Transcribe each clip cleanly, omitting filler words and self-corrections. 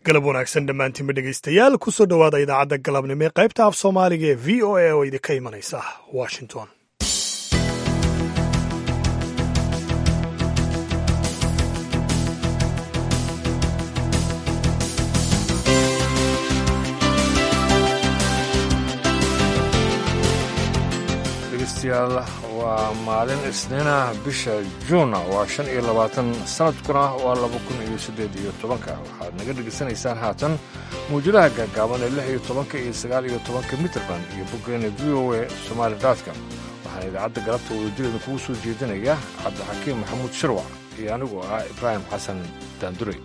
galab wanaagsan dhammaantiinba dhegaystayaal ku soo dhowaada idaacadda galabnimo ee qaybta af soomaaliga ee v o a oo idinka imanaysa washington. dhegeystayaal waa maalin isniina bisha juun waa 25 sanadkuna waa 2018 waxaad naga dhegeysanaysaan haatan mawjadaha gaagaaban ee 16 iyo 19 mitrban iyo boggeena VOA Somali.com. waxaan idaacadda galabta wadajireeda kugu soo jeedinaya cabdixakiim maxamuud shirwac iyo anigoo ah Ibraahim xasan daanduray.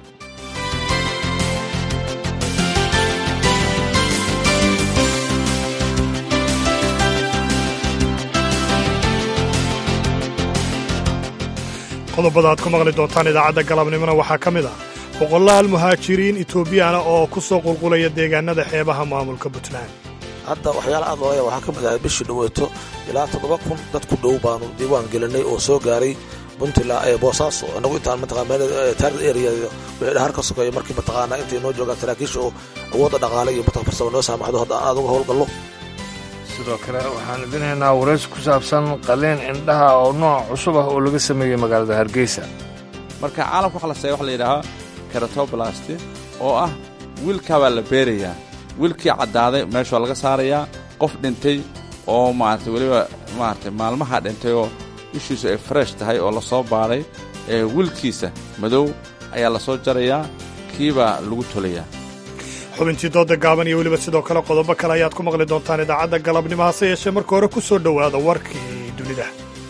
qodobada aad ku maqli doontaan idaacadda galabnimona waxaa ka mid ah boqolaal muhaajiriin Itoobiyaan oo ku soo qulqulaya deegaanada xeebaha maamulka Puntland. hadda waxyaala aad looga waxaa ka mid ah bishii dhaweeto ilaa 7,000 dad ku dhow baanu diiwaan gelinay oo soo gaaray Puntland ee Boosaaso anagu intaan mataqaanaa target area wixii dhahar ka sokeeyo markii mataqaanaa intii noo jooga taraakiish oo awoodda dhaqaale iyo farsamo noo saamaxdo hadda aad uga howlgallo. sidoo kale waxaan idinaynaa waraysi ku saabsan qaliin indhaha oo nooc cusub ah oo laga sameeyey magaalada Hargeysa. marka caalamka waxa la sameeyo waxa la yidhaahaa keratoblasti oo ah wiilka baa la beerayaa wiilkii caddaaday meesha laga saarayaa qof dhintay oo maaragtay weliba maaragtay maalmaha dhintay oo ishiisu ay fresh tahay oo la soo baaray wiilkiisa madow ayaa la soo jarayaa kiibaa lagu tolayaa. xubintii dooda gaaban iyo weliba sidoo kale qodobo kale ayaad ku maqli doontaan idaacadda galabnimo hase yeeshee marka hore ku soo dhowaada warkii dunida.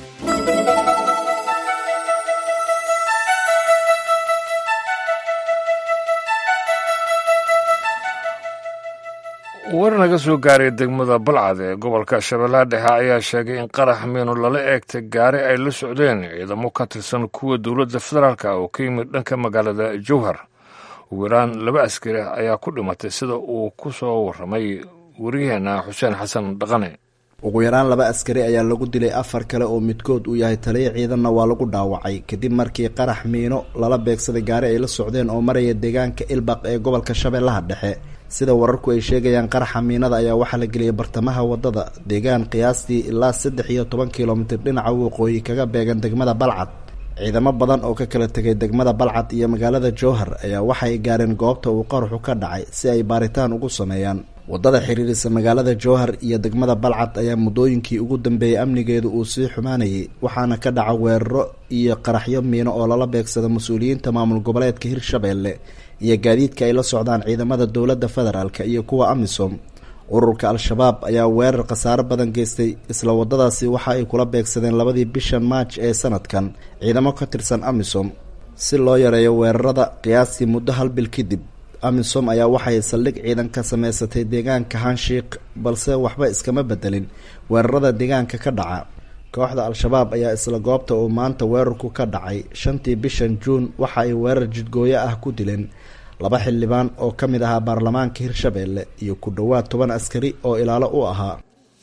war naga soo gaaray degmada Balcad ee gobolka Shabeellaha Dhexe ayaa sheegay in qarax miino lala eegtay gaari ay la socdeen ciidamo ka tirsan kuwa dowladda federaalka oo ka yimid dhanka magaalada Jowhar. ugu yaraan 2 askari ayaa ku dhimatay sida uu ku soo warramay wariyaheena Xuseen Xasan Dhaqane. ugu yaraan 2 askari ayaa lagu dilay 4 kale oo midkood uu yahay taliye ciidanna waa lagu dhaawacay kadib markii qarax miino lala beegsaday gaari ay la socdeen oo maraya deegaanka Ilbaq ee gobolka Shabeellaha Dhexe. sida wararku ay sheegayaan qaraxa miinada ayaa waxaa la geliyay bartamaha wadada deegaan qiyaastii ilaa 13 kilomitir dhinaca waqooyi kaga beegan degmada Balcad. ciidamo badan oo ka kala tegay degmada Balcad iyo magaalada Jowhar ayaa waxay gaareen goobta uu qaraxu ka dhacay si ay baaritaan ugu sameeyaan. wadada xiriirisa magaalada Jowhar iyo degmada Balcad ayaa muddooyinkii ugu dambeeyay amnigeedu uu sii xumaanayay waxaana ka dhaca weeraro iyo qaraxyo miino oo lala beegsada mas'uuliyiinta maamul goboleedka Hirshabeelle iyo gaadiidka ay la socdaan ciidamada dowladda federaalka iyo kuwa AMISOM. ururka al-shabaab ayaa weerar khasaare badan geystay isla wadadaasi waxa ay kula beegsadeen 2 bishan March ee sanadkan ciidamo ka tirsan AMISOM si loo yareeyo weerarada. qiyaastii muddo 1 bil kadib AMISOM ayaa waxay saldhig ciidan ka samaysatay deegaanka Hanshiiq balse waxba iskama bedelin weerarada deegaanka ka dhaca. kooxda al-shabaab ayaa isla goobta uu maanta weerarku ka dhacay 5tii bishan Juun waxa ay weerar jidgooyo ah ku dileen 2 xildhibaan oo ka mid ahaa baarlamaanka Hirshabeelle iyo ku dhowaad 10 askari oo ilaalo u ahaa.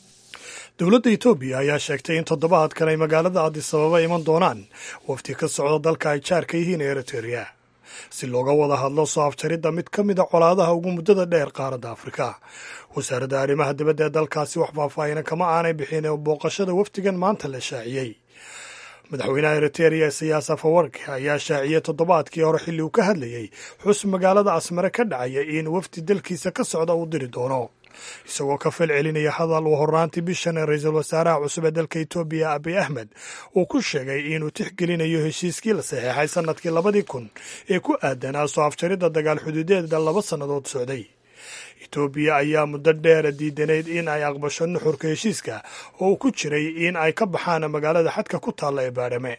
dowladda Itoobiya ayaa sheegtay in toddobaadkan ay magaalada Addis Ababa iman doonaan wafdi ka socda dalka ay jaarka yihiin Eritrea si looga wada hadlo soo afjaridda mid ka mid a colaadaha ugu muddada dheer qaaradda Afrika. wasaaradda arrimaha dibadda ee dalkaasi wax faahfaahin kama aanay bixin booqashada wafdigan maanta la shaaciyey. madaxweynaha Eritrea Siyaas Afwerki ayaa shaaciyey toddobaadkii hore xilli uu ka hadlayay xus magaalada Asmara ka dhacaya in wafdi dalkiisa ka socda uu diri doono isagoo ka falcelinaya hadal uu horraantii bishan ra'iisul wasaaraha cusub ee dalka Itoobiya Abiy Ahmed uu ku sheegay inuu tixgelinayo heshiiskii la saxeexay sanadkii 2000 ee ku aadanaa soo afjaridda dagaal xuduudeeda 2 sannadood socday. Itoobiya ayaa muddo dheer diidaneyd in ay aqbasho nuxurka heshiiska oo uu ku jiray in ay ka baxaan magaalada xadka ku taalla ee Baadhame.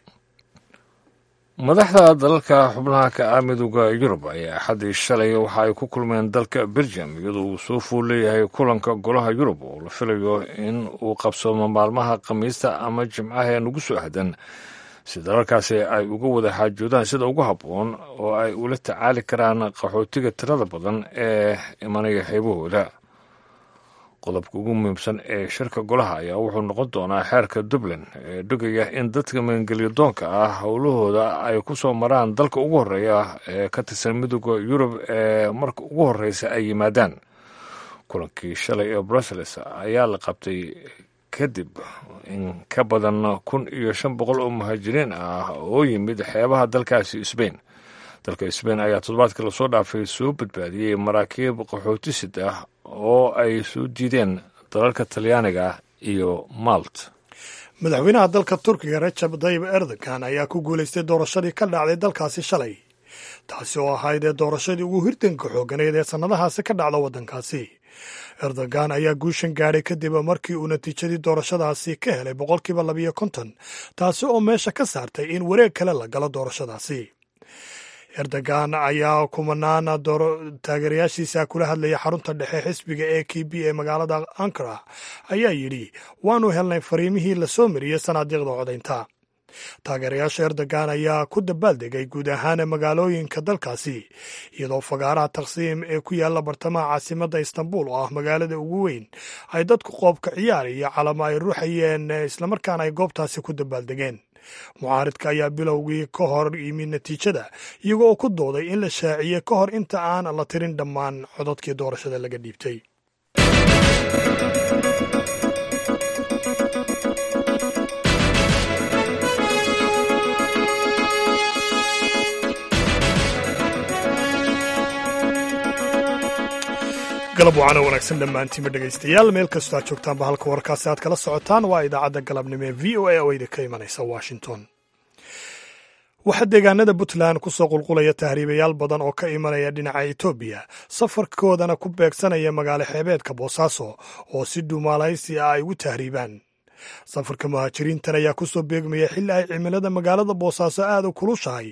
madaxda dalalka xubnaha ka ah midowga Yurub ayaa axadii shalay waxa ay ku kulmeen dalka Belgium iyadoo uu soo fool leeyahay kulanka golaha Yurub oo la filayo in uu qabsoomo maalmaha Khamiista ama Jimcaha ee nagu soo aadan si dalalkaasi ay uga wada xaajoodaan sida ugu habboon oo ay ula tacaali karaan qaxootiga tirada badan ee imanaya xeebahooda. qodobka ugu muhiimsan ee shirka golaha ayaa wuxuu noqon doonaa xeerka dublin ee dhogaya in dadka magangelyadoonka ah howlahooda ay ku soo maraan dalka ugu horreeya ee ka tirsan midooda yurub ee marka ugu horreysa ay yimaadaan. kulankii shalay ee brussels ayaa la qabtay kadib in ka badan 1,500 oo muhaajiriin ah oo yimid xeebaha dalkaasi Spain. dalka Spain ayaa toddobaadkii lasoo dhaafay soo badbaadiyey maraakiib qaxootisid ah oo ay soo diideen dalalka Talyaaniga iyo Malt. madaxweynaha dalka Turkiga Recep Tayyip Erdogan ayaa ku guuleystay doorashadii ka dhacday dalkaasi shalay, taasi oo ahayd doorashadii ugu hirdanka xooganeed ee sannadahaasi ka dhacda waddankaasi. Erdogan ayaa guushan gaadhay kadib markii uu natiijadii doorashadaasi ka helay 50%, taasi oo meesha ka saartay in wareeg kale la galo doorashadaasi. Erdogan ayaa kumanaan taageerayaashiisa kula hadlaya xarunta dhexe xisbiga AKP ee magaalada Ankara ayaa yidhi waanu helnay fariimihii la soo mariyey sanaadiiqda codaynta. taageerayaasha Erdogan ayaa ku dabaaldegay guud ahaan magaalooyinka dalkaasi, iyadoo fagaaraha Taqsiim ee ku yaala bartamaha caasimadda Istanbul oo ah magaalada ugu weyn ay dadku qoobka ciyaar iyo calamo ay ruuxayeen islamarkaana ay goobtaasi ku dabaaldegeen. mucaaridka ayaa bilowgii ka hor yimid natiijada iyago oo ku dooday in la shaaciyey ka hor inta aan la tirin dhammaan codadkii doorashada laga dhiibtay. galab wacana wanaagsan dhammaantiinba dhegaystayaal, meel kastoo aad joogtaanba halka warkaasi aad kala socotaan waa idaacadda galabnimo ee v o a oo idinka imanaysa Washington. waxaa deegaanada Puntland ku soo qulqulaya tahriibayaal badan oo ka imanaya dhinaca Itoobiya, safarkoodana ku beegsanaya magaalo xeebeedka Boosaaso oo si dhuumaalaysi ah ay ugu tahriibaan. safarka muhaajiriintan ayaa ku soo beegmaya xilli ay cimilada magaalada Boosaaso aad u kulushahay.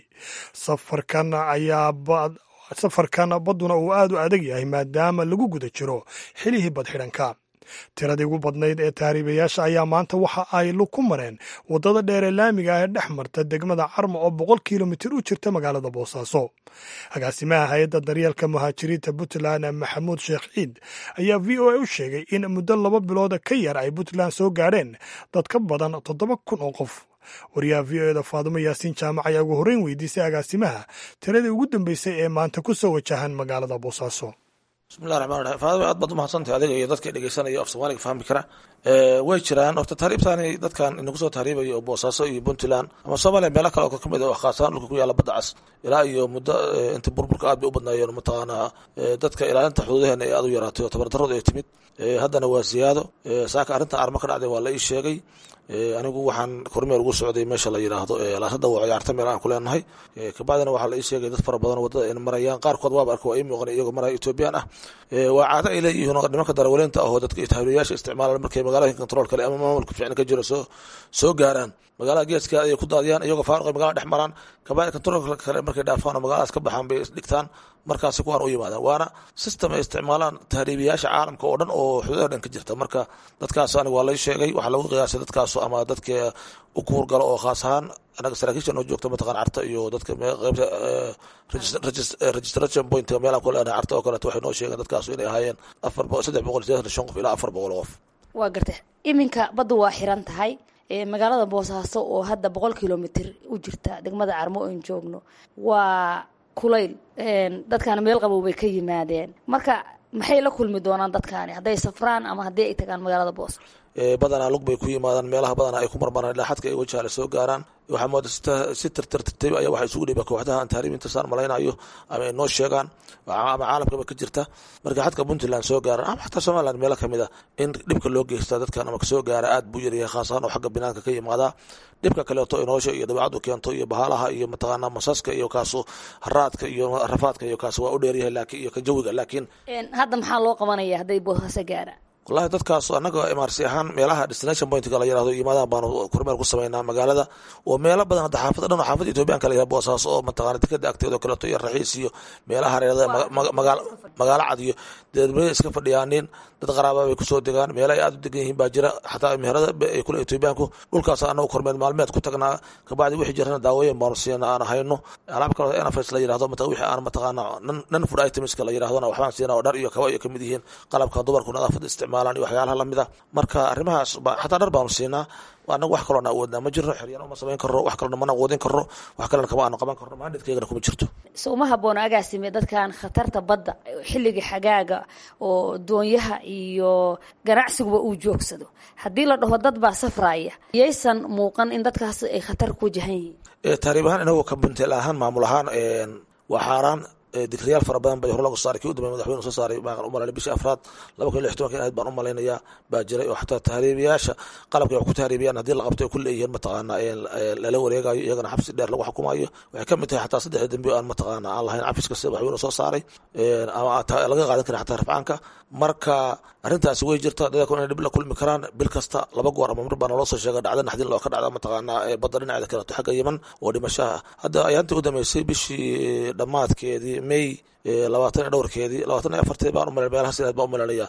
safarkan badduna uu aad u adag yahay maadaama lagu guda jiro xilihii badxidhanka. tiradii ugu badnayd ee tahriibayaasha ayaa maanta waxa ay ku mareen waddada dheer ee laamiga ah ee dhex marta degmada Carmo oo 100 kilomitir u jirta magaalada Boosaaso. agaasimaha hay'adda daryeelka muhaajiriinta Puntland Maxamuud Sheekh Ciid ayaa v o a u sheegay in muddo 2 bilood ka yar ay Puntland soo gaadheen dad ka badan 7,000 oo qof. wariyaha v o a da Faadumo Yaasiin Jaamac ayaa ugu horreyn weydiisay agaasimaha tiradii ugu dambeysay ee maanta ku soo wajahan magaalada Boosaaso. bismillahi raxmaan raxiim. Faadumo aad baad u mahadsantahay adiga iyo dadka dhegeysanaya af Soomaaliga fahmi kara. way jiraan horta tahriibtaani dadkan inagu soo tahriibaya oo Boosaaso iyo Puntland ama Soomaaliya meelo kale oo ka mid ah khaasan dhulka ku yaala badda cas ilaa iyo muddo inta burburka aad bay u badnaayeen mataqaanaa dadka ilaalinta xuduudaheena ee aad u yaraatay oo tabardarrada ay timid haddana waa siyaado. saaka arrinta Armo ka dhacday waa la ii sheegay. anigu waxaan kormeer ugu socday meesha la yiraahdo laasada waa ciyaarta meel aan ku leenahay. kabacdina waxaa la ii sheegay dad fara badan wadada in marayaan, qaarkood waaba arkay waa ii muuqan iyagoo maraya Ethiopian ah. waa caado ay leeyihiin nimanka darawaliinta ah oo dadka tahriibayaasha isticmaalaan markay magaalada control kale ama maamulka fiican ka jiro soo gaaraan magaalada geeska ay ku daadiyaan iyagoo faaruq magaalada dhex maraan, kabacdina control kale markay dhaafaan magaaladaas ka baxaan bay dhigtaan, markaas kuwaan u yimaadaan. waana system ay isticmaalaan tahriibayaasha caalamka oo dhan oo xuduudaha dhan ka jirta. marka dadkaas aniga waa la sheegay waxaa lagu qiyaasay dadkaas ama dadka u kuurgalo oo khaas ahaan anaga saraakiisha noo joogta mataqaan Carta iyo dadka qaybta registration point meel aan ku leenahay Carta oo kale waxay noo sheegeen dadkaas inay ahaayeen 385 qof ilaa 400 qof. waa gartay iminka baddu waa xiran tahay magaalada Boosaaso oo hadda 100 kilomitir u jirta degmada Carmo oo joogno waa kulayl, dadkana meel qabow bay ka yimaadeen. marka maxay la kulmi doonaan dadkani hadday safraan ama haddii ay tagaan magaalada Boosaaso? badanaa lug bay ku yimaadaan meelaha badanaa ay ku marmaraan ilaa xadka ay wajaale soo gaaraan. waxaa moodaa si tartiib ayaa waxay isugu dhiibaa kooxdaha tahriibinta saan malaynayo ama ay noo sheegaan ama caalamkaba ka jirta. marka xadka Puntland soo gaaraan ama xataa Somaliland meelo ka mid ah in dhibka loo geysta dadkan ama kasoo gaara aad buu yaryahay, khaas ahaan oo xagga binaanka ka yimaada. dhibka kaleeto inoosha iyo dabeecadu keento iyo bahalaha iyo mataqaanaa masaska iyo kaaso haraadka iyo rafaadka iyo kaaso waa u dheeryahay laakiin iyo ka jawiga. laakiin hadda maxaa loo qabanaya hadday Boosaaso gaaraan? wallahi dadkaas anaga MRC ahaan meelaha destination point la yiraahdo yimaadaan baan kormeer ku sameynaa magaalada oo meelo badan hadda xaafad dhan xaafad Ethiopian kale ah Boosaaso oo mataqaanaa dekada agteeda kale iyo raxiis iyo meelaha hareerada magaalo cad iyo dadweyne iska fadhiyaanin dad qaraabo ay ku soo degaan meelo ay aad u degan yihiin baa jira xataa meherada ay kula Ethiopianku dhulkaas anagu kormeer maalmeed ku tagnaa. kabacdi wixii jirana daawooyin baan siinaa aan hayno alaab kale oo NFS la yiraahdo wixii aan mataqaanaa non food items kale yiraahdona waxaan siinaa oo dhar iyo kaba ay kamid yihiin qalabka dumarku nadaafada isticmaal isticmaalaan iyo waxyaalaha lamida marka arrimahaas xataa dhar baanu siinaa anagu wax kaloona awoodnaa ma jirno xeryan uma samayn karno wax kalona mana awoodin karno wax kalena kama aanu qaban karno maandhidkaygana kuma jirto so uma habboona agaasime dadkan khatarta badda xilligii xagaaga oo doonyaha iyo ganacsiguba uu joogsado haddii la dhaho dad baa safraya yaysan muuqan in dadkaas ay khatar ku wajahan yihiin taariib ahaan inagoo ka buntel ahaan maamul ahaan waa xaaraan dikriyaal fara badan bay hor lagu saaray kii u dambeeyay madaxweynuhu soo saaray baan u malaynay bishii afraad 2016 inaad baan u malaynayaa baa jiray oo xataa tahriibiyaasha qalabka ay ku tahriibiyaan haddii la qabto ay ku leeyihiin mataqaana lala wareegayo iyagana xabsi dheer lagu xukumayo waxay ka mid tahay xataa 3 dambi aan mataqaana aan lahayn cafiska sida madaxweynuhu soo saaray ama laga qaadan kara xataa rafcaanka marka arrintaasi way jirtaa dadku inay dhib la kulmi karaan bil kasta 2 goor ama mar baan loo soo sheegay dhacdo naxdin loo ka dhacda mataqaana badda dhinaceeda kale xagga Yemen oo dhimashaha hadda ayaantii u dambeysay bishii dhamaadkeedii May 24keedii 24 baan u malaynay meelaha sidaad baan u malaynaya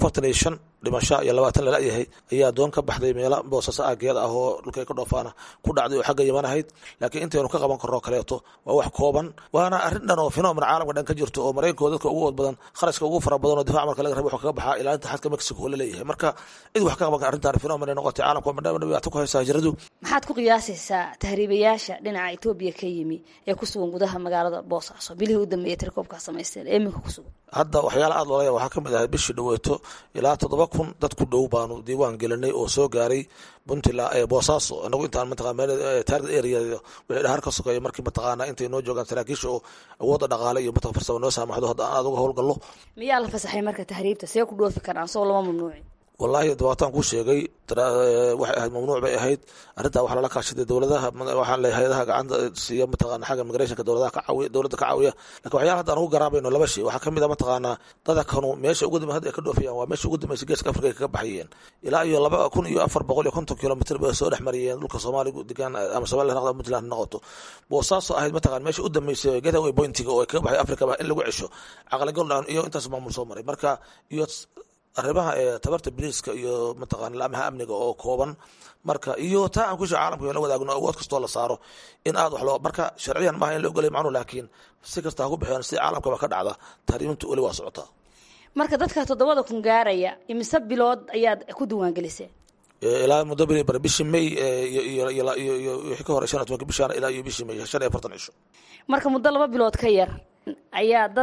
45 dhimasho iyo 20 la yahay ayaa doon ka baxday meela boosasa aageeda ah oo dhulkay ka dhoofaana ku dhacday oo xagga Yemen ahayd laakiin intaynu ka qaban karno kaleeto waa wax kooban waana arrin dhan oo fenomen caalamka dhan ka jirto oo Mareykanka dadka ugu badan kharashka ugu fara badan oo difaac marka laga rabo wax kaga baxaa ilaa inta xadka Mexico la leeyahay marka cid wax ka qaban arrintan fenomen ay noqotay caalamka madhaw ku haysaa jiradu maxaad ku qiyaasaysaa tahriibayaasha dhinaca Itoobiya ka yimi ee ku sugan gudaha magaalada Boosaaso bilihii u dambeeyay tirkoobka samaysteen iminka ku sugan hadda waxyaalo aad loo leeyahay waxa kamid ah bishii dhaweeto ilaa 7,000 dad ku dhow baanu diiwaan gelinay oo soo gaaray Puntland ee Boosaaso anagu intaan mataqaana target area wixii dhahar ka sokeeyay markii mataqaana intay noo joogaan saraakiisha oo awood dhaqaale iyo mataqaana farsamo noo saamaxdo hadda aad uga howlgallo miyaa la fasaxay marka tahriibta see ku dhoofi karaan soo lama mamnuucin والله دبعتان كل شيء جاي ترى واحد ممنوع بقى هيد أرنتها وحلا لك عشان دولتها وحلا هيدها عند سيام متقان حاجة مقريشة كدولتها كعوية دولتها كعوية لكن وحياة هذا هو قرابين ولا بشيء وحكم إذا متقانا هذا كانوا ماشي وجود ما هذا كله فيها وماشي وجود ما يسجل كفر كبحيين إلى يلا بقى أكون يأفر بقول يكون كيلومتر بس ولا حمريين لك الصومالي كان أما الصومالي نقدر مثل النقطة بوصاص أهل متقان ماشي قدام ما يسجل كذا ويبوينتي كبحي أفريقيا بقى اللي وعشوا عقل قلنا إيو أنت سمع مصومري مركا يوت arrimaha tabarta biliiska iyo mataqaan laamaha amniga oo kooban marka iyo taa aan ku soo caalamka la wadaagno awood kasto la saaro in aad wax loo marka sharciyan ma in la ogolay macnu laakiin si kasta ku bixiyaan si caalamka ka dhacda taariikhdu wali waa socotaa marka dadka 7 kun gaaraya imisa bilood ayaad ku diiwaan geliseen ilaa muddo bishii May iyo wixii ka hor 15 bishaan ilaa iyo bishii May 45 cisho marka muddo 2 bilood ka yar ayaa dad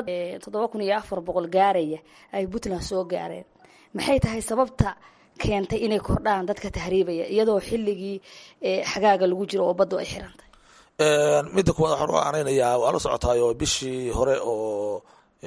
7400 gaaraya ay Puntland soo gaareen maxay tahay sababta keentay inay kordhaan dadka tahriibaya iyadoo xilligii xagaaga lagu jiro oo baddu ay xirantay mid ku waxa uu aanaynayaa waa la socotaayo bishii hore oo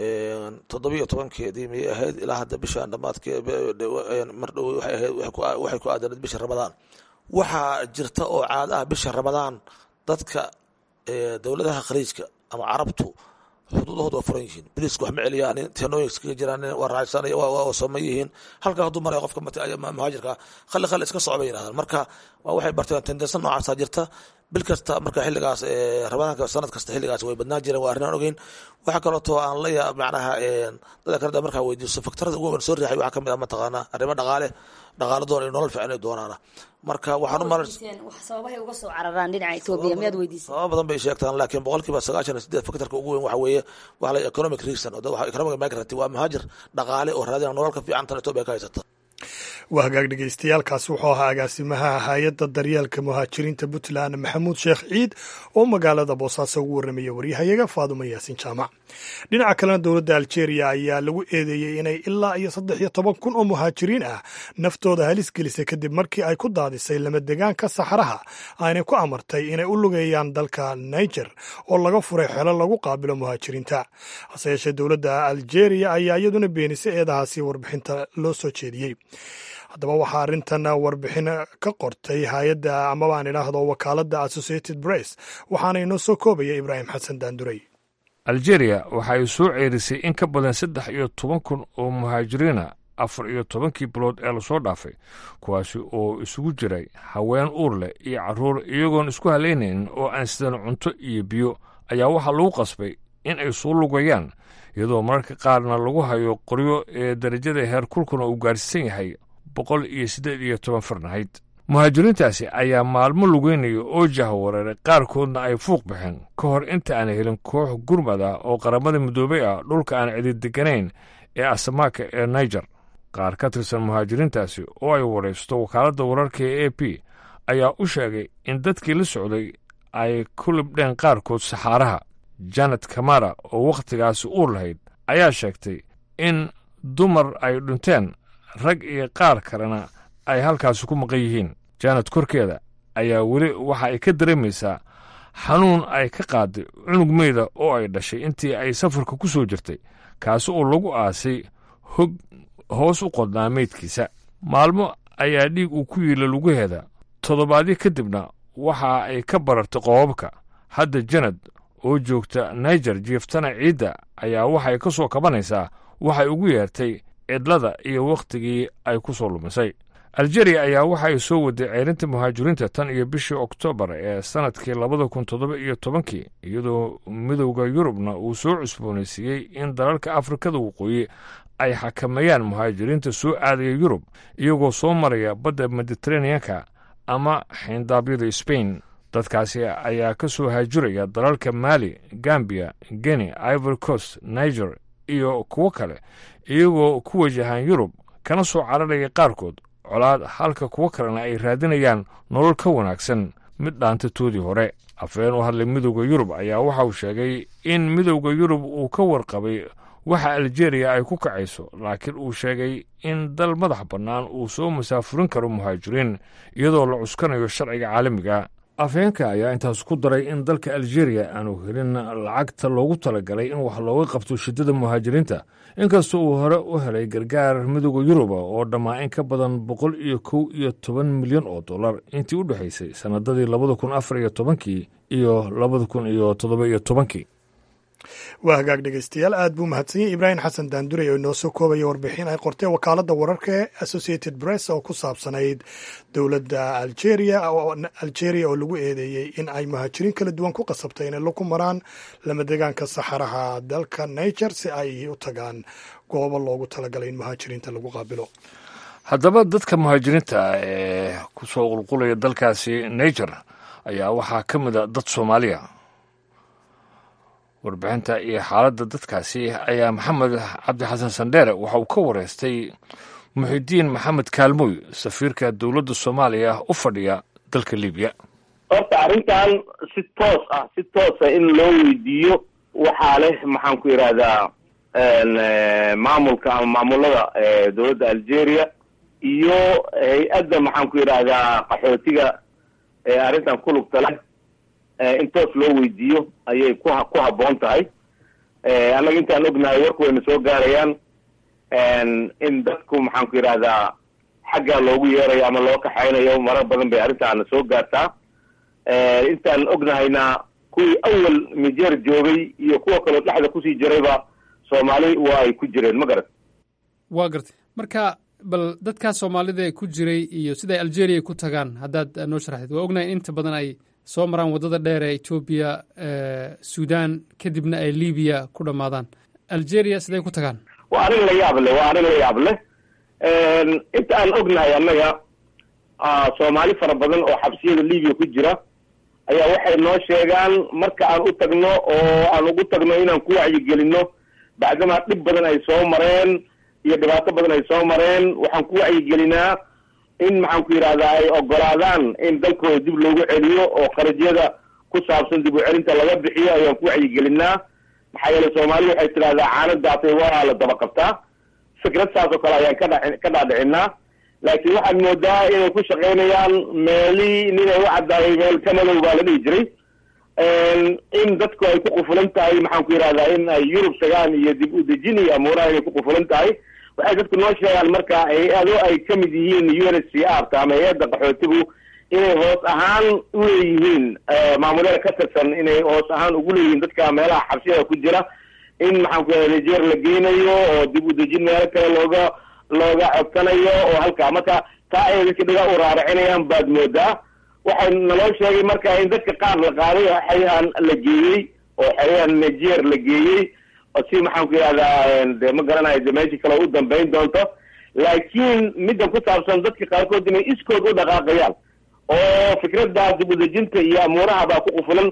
17keedii may ahayd ilaa hadda bishaan dhamaadkeed mar dhow waxay ku aadanad bisha Ramadaan waxa jirta oo caad ah bisha Ramadaan dadka dawladaha khaliijka ama carabtu xuduudahooda waa furan yihiin biliisku wax ma celiyaan tenooyinka iskaga jiraan waa raacsanaya waa samayihiin halka hadduu maray qofka muhaajirka khali iska socba yidhahdaan marka waa waxay barteen tendensan noocaasa jirta bil kasta marka xilligaas ramadaanka sanad kasta xilligaas way badnaan jireen waa arrinaan ogeyn waxa kaleeto aan la yaab macnaha dadka kale markaa weydiiso faktarada ugu weyn soo riixay waxaa kamid ah mataqaana arrimo dhaqaale doon iyo nolol fiican ay doonaana marka waxaan u malayn wax sababahay uga soo cararaan dhinaca Itoobiya miyaad weydiisay sabab badan bay sheegtaan laakiin 98% faktarka ugu weyn waxa weeye waxa la economic reason oo waxa economic migrant waa muhaajir dhaqaale oo raadinaya nolol ka fiican tan Itoobiya ka haysata waa hagaag dhegeystayaaalkaasi wuxuu ahaa agaasimaha hay-adda daryeelka muhaajiriinta Puntland Maxamuud Sheekh Ciid oo magaalada Boosaaso ugu warramaya waryahayaga Faadumo Yaasin Jaamac dhinaca kalena dowladda Algeria ayaa lagu eedeeyay inay ilaa iyo 13,000 oo muhaajiriin ah naftooda halis gelisay kadib markii ay ku daadisay lama deegaanka saxaraha aanay ku amartay inay u lugeeyaan dalka Niger oo laga furay xeelal lagu qaabilo muhaajiriinta hase yeeshee dowladda Algeria ayaa iyaduna beenisay eedahaasi warbixinta loo soo jeediyey haddaba waxaa arrintan warbixin ka qortay hay-adda amaba aan idhaahdo wakaaladda Associated Press waxaana inoo soo koobaya Ibraahim Xasan Daanduray Algeria waxa ay soo ceerisay in ka badan 13,000 oo muhaajiriina 14 bilood ee la soo dhaafay kuwaasi oo isugu jiray haween uur leh iyo carruur iyagoon isku halaynayn oo aan sidan cunto iyo biyo ayaa waxaa lagu qasbay in ay soo lugayaan iyadoo mararka qaarna lagu hayo qoryo ee darajada heer kulkuna uu gaarsiisan yahay 118 Fahrenheit muhaajiriintaasi ayaa maalmo lugeynaya oo jahwareeray qaarkoodna ay fuuq baxeen ka hor inta aan helin koox gurmad ah oo qaramada midoobay ah dhulka aan cidi deganayn ee Asamaaka ee Niger qaar ka tirsan muhaajiriintaasi oo ay waraysto wakaaladda wararka ee a p ayaa u sheegay in dadkii la socday ay ku libdheen qaarkood saxaaraha. janet kamara oo wakhtigaasi uur lahayd ayaa sheegtay in dumar ay dhinteen, rag iyo qaar kalena ay halkaasi ku maqan yihiin. janet korkeeda ayaa weli waxa ay ka dareemaysaa xanuun ay ka qaaday cunug meyda oo ay dhashay intii ay safarka ku soo jirtay, kaasi oo lagu aasay hog hoos u qodnaa meydkiisa. maalmo ayaa dhiig uu ku yiila lugaheeda, toddobaadyo kadibna waxa ay ka barartay qoobabka. hadda janet oo joogta niger jiiftana ciidda ayaa waxay ka soo kabanaysaa waxay ugu yeertay cidlada iyo wakhtigii ay ku soo lumisay. aljeeriya ayaa waxa ay soo waday ceyrinta muhaajiriinta tan iyo bishii oktoobar ee sannadkii 2017 iyadoo midowda yurubna uu soo cusboonaysiiyey in dalalka afrikada waqooyi ay xakameeyaan muhaajiriinta soo aadaya yurub iyagoo soo maraya badda mediteraneanka ama xayndaabyada sbain. dadkaasi ayaa ka soo haajiraya dalalka maali, gambiya, geni, ivory coast, niger iyo kuwo kale iyagoo ku wajahaan yurub kana soo cararaya qaarkood colaad, halka kuwo kalena ay raadinayaan nolol ka wanaagsan mid dhaantatoodii hore. afhayeen u hadlay midowda yurub ayaa waxa uu sheegay in midowda yurub uu ka warqabay waxa aljeeriya ay ku kacayso, laakiin uu sheegay in dal madax bannaan uu soo masaafurin karo muhaajiriin iyadoo la cuskanayo sharciga caalamiga. afhayeenka ayaa intaas ku daray in dalka aljeeriya aanu helin lacagta loogu talagalay in wax looga qabto shiddada muhaajiriinta, inkastoo uu hore u helay gargaar midowda yuruba oo dhammaa in ka badan $111 milyan oo dollar intii u dhexaysay sannadadii 2014 iyo 2017. waa hagaag dhegeystayaal, aad buu mahadsanyahy ibraahim xasan daandurey oo inoo soo koobaya warbixin ay qortay wakaaladda wararka ee associated press oo ku saabsanayd dowladda algeria oo lagu eedeeyey in ay muhaajiriin kala duwan ku qasabtay inay laku maraan lamadegaanka saxaraha dalka niger si ay u tagaan goobo loogu talagalay in muhaajiriinta lagu qaabilo. haddaba dadka muhaajiriinta ee ku soo qulqulaya dalkaasi niger ayaa waxaa ka mid a dad soomaaliya. warbixinta iyo xaaladda dadkaasi ayaa maxamed cabdi xasan sandheere waxa uu ka wareystay muxidiin maxamed kaalmooy, safiirka dowladda soomaaliya u fadhiya dalka libiya. horta arrintan si toosa in loo weydiiyo waxaa leh maxaan ku yidhahdaa maamulka ama maamulada dowladda algeria iyo hay-adda maxaan ku yidhahdaa qaxootiga arrintan ku lugta leh in toos loo weydiiyo ayay ku habboon tahay. annaga intaan ognahay warku wayna soo gaarayaan in dadku maxaan ku yidhahdaa xaggaa loogu yeerayo ama loo kaxaynayo marar badan bay arrintaana soo gaartaa. intaan ognahayna kuwii awal niger joogay iyo kuwa kaloo dhexda kusii jirayba soomaali waa ay ku jireen. ma garat waa gartay. marka bal dadkaa soomaalida ee ku jiray iyo siday algeria ku tagaan haddaad noo sharaxdeed. waa ognahay in inta badan ay soo maraan waddada dheer ee etoobiya, sudan, kadibna ay libiya ku dhammaadaan. algeria siday ku tagaan? waa arrin la yaab leh inta aan ognahay annaga soomaali fara badan oo xabsiyada libiya ku jira ayaa waxay noo sheegaan marka aan u tagno oo aan ugu tagno inaan ku wacyigelinno bacdamaa dhib badan ay soo mareen iyo dhibaato badan ay soo mareen, waxaan ku wacyigelinaa in maxaan ku yidhahdaa ay ogolaadaan in dalkooda dib loogu celiyo oo kharajyada ku saabsan dib u celinta laga bixiyo ayaan ku wacyigelinaa. maxaa yeele soomaaliya waxay tidhahdaa caanadaasay waa la daba qabtaa. fikrad saas oo kale ayaan ka dhaadhicinaa, laakiin waxaad moodaa inay ku shaqaynayaan meelii ninay u caddaayay meel ka madow baa la dhihi jiray, in dadku ay ku qufulan tahay maxaan ku yidhahdaa in ay yurub tagaan iyo dib u dejin iyo amuuraha inay ku qufulan tahay. waxay dadku noo sheegaan marka hay-ado ay ka mid yihiin UNHCR ama hay-adda qaxootigu inay hoos ahaan u leeyihiin maamulada ka tirsan inay hoos ahaan ugu leeyihiin dadka meelaha xabsiyada ku jira in maxaan ku yidhahdaa niger la geynayo oo dib u dejin meelo kale looga codsanayo oo halkaa marka taa ay dadka dhiga u raaracinayaan baad moodaa. waxay naloo sheegay marka in dadka qaar la qaaday oo xayaan la geeyey oo xayaan niger la geeyey oo si maxaan ku yidhahdaa de ma garanayo de meeshii kale u dambayn doonto. laakiin middan ku saabsan dadka qaarkood inay iskood u dhaqaaqayaan oo fikradda dib u dejinta iyo amuuraha baa ku qufulan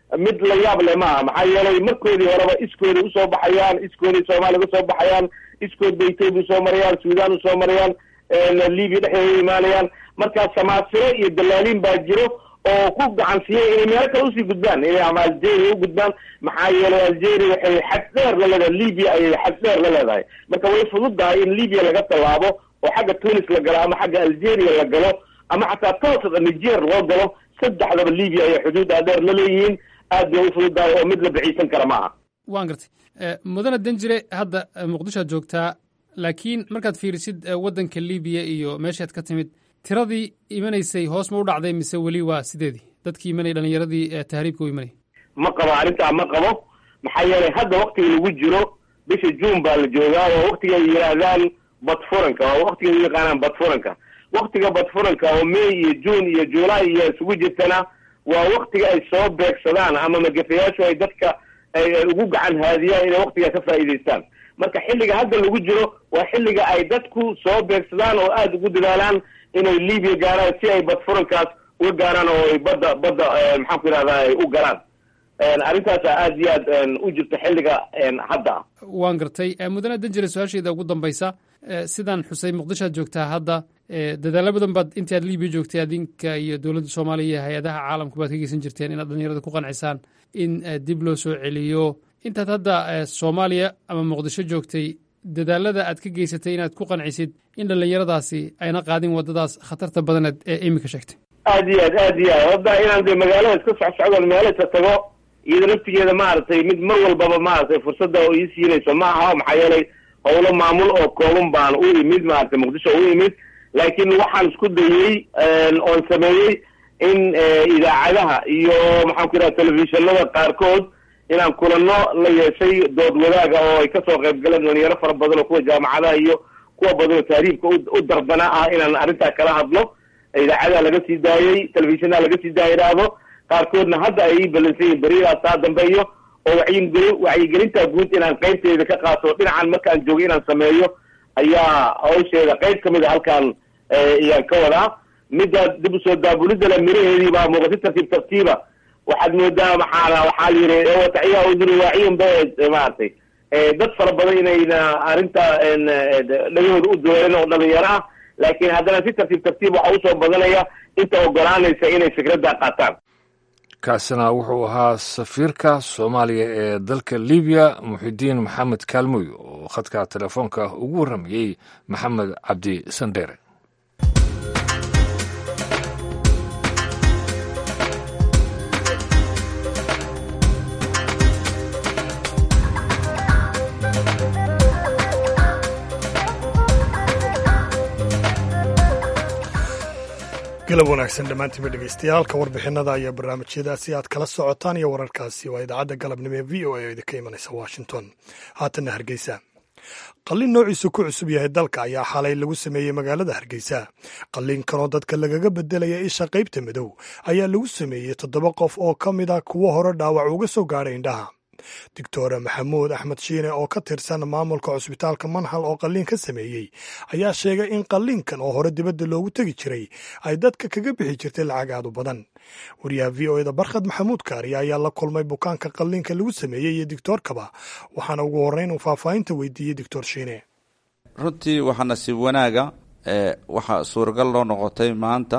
mid la yaab leh maaha maxaa yeelay markoodii horeba iskooday usoo baxayaan, iskooday soomaaliya usoo baxayaan, iskood bay etoobiya usoo marayaan, suudaan usoo marayaan, libiya dhexdeeda imaanayaan. markaa samaasiro iyo dalaaliin baa jiro oo ku gacansiiyey inay meelo kale usii gudbaan, inay ama algeria u gudbaan. maxaa yeelay algeria waxay xad dheer la leedahay, libya ayay xad dheer la leedahay. marka way fududahay in libya laga tallaabo oo xagga tunis la galo ama xagga algeria la galo ama xataa toosada niger loo galo. saddexdaba libya ayay xuduud dheer la leeyihiin, aad bay u fududahay oo mid la bixiysan kara maaha. waan gartay mudane danjire, hadda muqdisho aad joogtaa, laakiin markaad fiirisid waddanka libiya iyo meeshaad ka timid, tiradii imanaysay hoos ma u dhacday mise weli waa sideedii dadkii imanay dhallinyaradii tahriibka u imanay? ma qabo arrintaa, ma qabo. maxaa yeelay hadda waktiga lagu jiro bisha juun baa la joogaa, waa waktiga ay yidhaahdaan badfuranka, waa waktiga ay yaqaanaan badfuranka. waktiga badfuranka oo may iyo juun iyo juulaay iyo isugu jirtana waa waktiga ay soo beegsadaan ama magafayaashu ay dadka ay ugu gacan haadiyaan inay waktiga ka faa'iidaystaan. marka xilliga hadda lagu jiro waa xilliga ay dadku soo beegsadaan oo aada ugu dadaalaan inay libiya gaaraan si ay badfurankaas uga gaaraan oo ay badda maxaan ku yidhahdaa ay u galaan. arrintaasa aada iyo aad u jirta xilliga hadda. waan gartay mudane danjire, su-aashayda ugu dambaysa, sidaan xusay muqdishoad joogtaa hadda, dadaalo badan baad intii aad libiya joogtay adinka iyo dowladda soomaaliya iyo hay-adaha caalamku baad ka geysan jirteen inaad dhallinyarada ku qancisaan in dib loo soo celiyo. intaad hadda soomaaliya ama muqdisho joogtay, dadaalada aad ka geysatay inaad ku qancisid in dhallinyaradaasi ayna qaadin waddadaas khatarta badaneed ee iminka sheegtay? aad iyo aad hadda inaan de magaalada iska socsocdon meelasa tago iyada naftigeeda maaragtay mid mar walbaba maaragtay fursadda oo ii siinayso ma aha. maxaa yeelay howlo maamul oo kooban baan u imid maaragtay muqdisho u imid, laakiin waxaan isku dayey oon sameeyey in idaacadaha iyo maxaan ku yidhaha telefishinada qaarkood inaan kulano la yeeshay dood wadaaga oo ay kasoo qayb galeen dhalinyaro fara badan oo kuwa jaamacadaha iyo kuwa badan oo tahriibka u dardana ah inaan arrintaa kala hadlo. idaacadaha laga sii daayey, telefishinada laga sii daaya idhaahdo, qaarkoodna hadda ay ii balansan yihin beridaas taa dambeeyo oo wacyigelinta guud inaan qaybteeda ka qaato dhinacan markaan joogo inaan sameeyo ayaa hawsheeda qayb kamid a halkaan ayaan ka wadaa. midda dib usoo daabulidda le miraheedii baa muuqatay tartiiba. waxaad moodaa waxaa la yidhi wataciya uduri waaciyun ba maaragtay dad fara badan inayna arrinta dhagahooda u dooren oo dhalinyaro ah, laakiin haddana si tartiib waxaa usoo badanaya inta ogolaanaysa inay fikradda qaataan. kaasina wuxuu ahaa safiirka soomaaliya ee dalka libiya muxidiin maxamed kaalmoy oo khadka telefoonka ugu warramayey maxamed cabdi sandheere. galab wanaagsan dhammaantiinba dhegeystayaal. warbixinada iyo barnaamijyadaasi aad kala socotaan iyo wararkaasi waa idaacadda galabnimo ee v o a oo idinka imanaysa washington. haatanna hargeysa, qalliin noociisu ku cusub yahay dalka ayaa xalay lagu sameeyey magaalada hargeysa. qalliinkanoo dadka lagaga bedelaya isha qaybta madow ayaa lagu sameeyey 7 qof oo ka mid a kuwo hore dhaawac uga soo gaadhay indhaha. doctor maxamuud axmed shiine oo ka tirsan maamulka cusbitaalka manhal oo qalliin ka sameeyey ayaa sheegay in qalliinkan oo hore dibadda loogu tegi jiray ay dadka kaga bixi jirtay lacag aad u badan. wariyaha v o eda barkhad maxamuud kaariya ayaa la kulmay bukaanka qalliinka lagu sameeyey iyo doctoorkaba, waxaana ugu horreyn uu faahfaahinta weydiiyey doctor shiine. runtii waxaa nasiib wanaaga waxaa suuragal loo noqotay maanta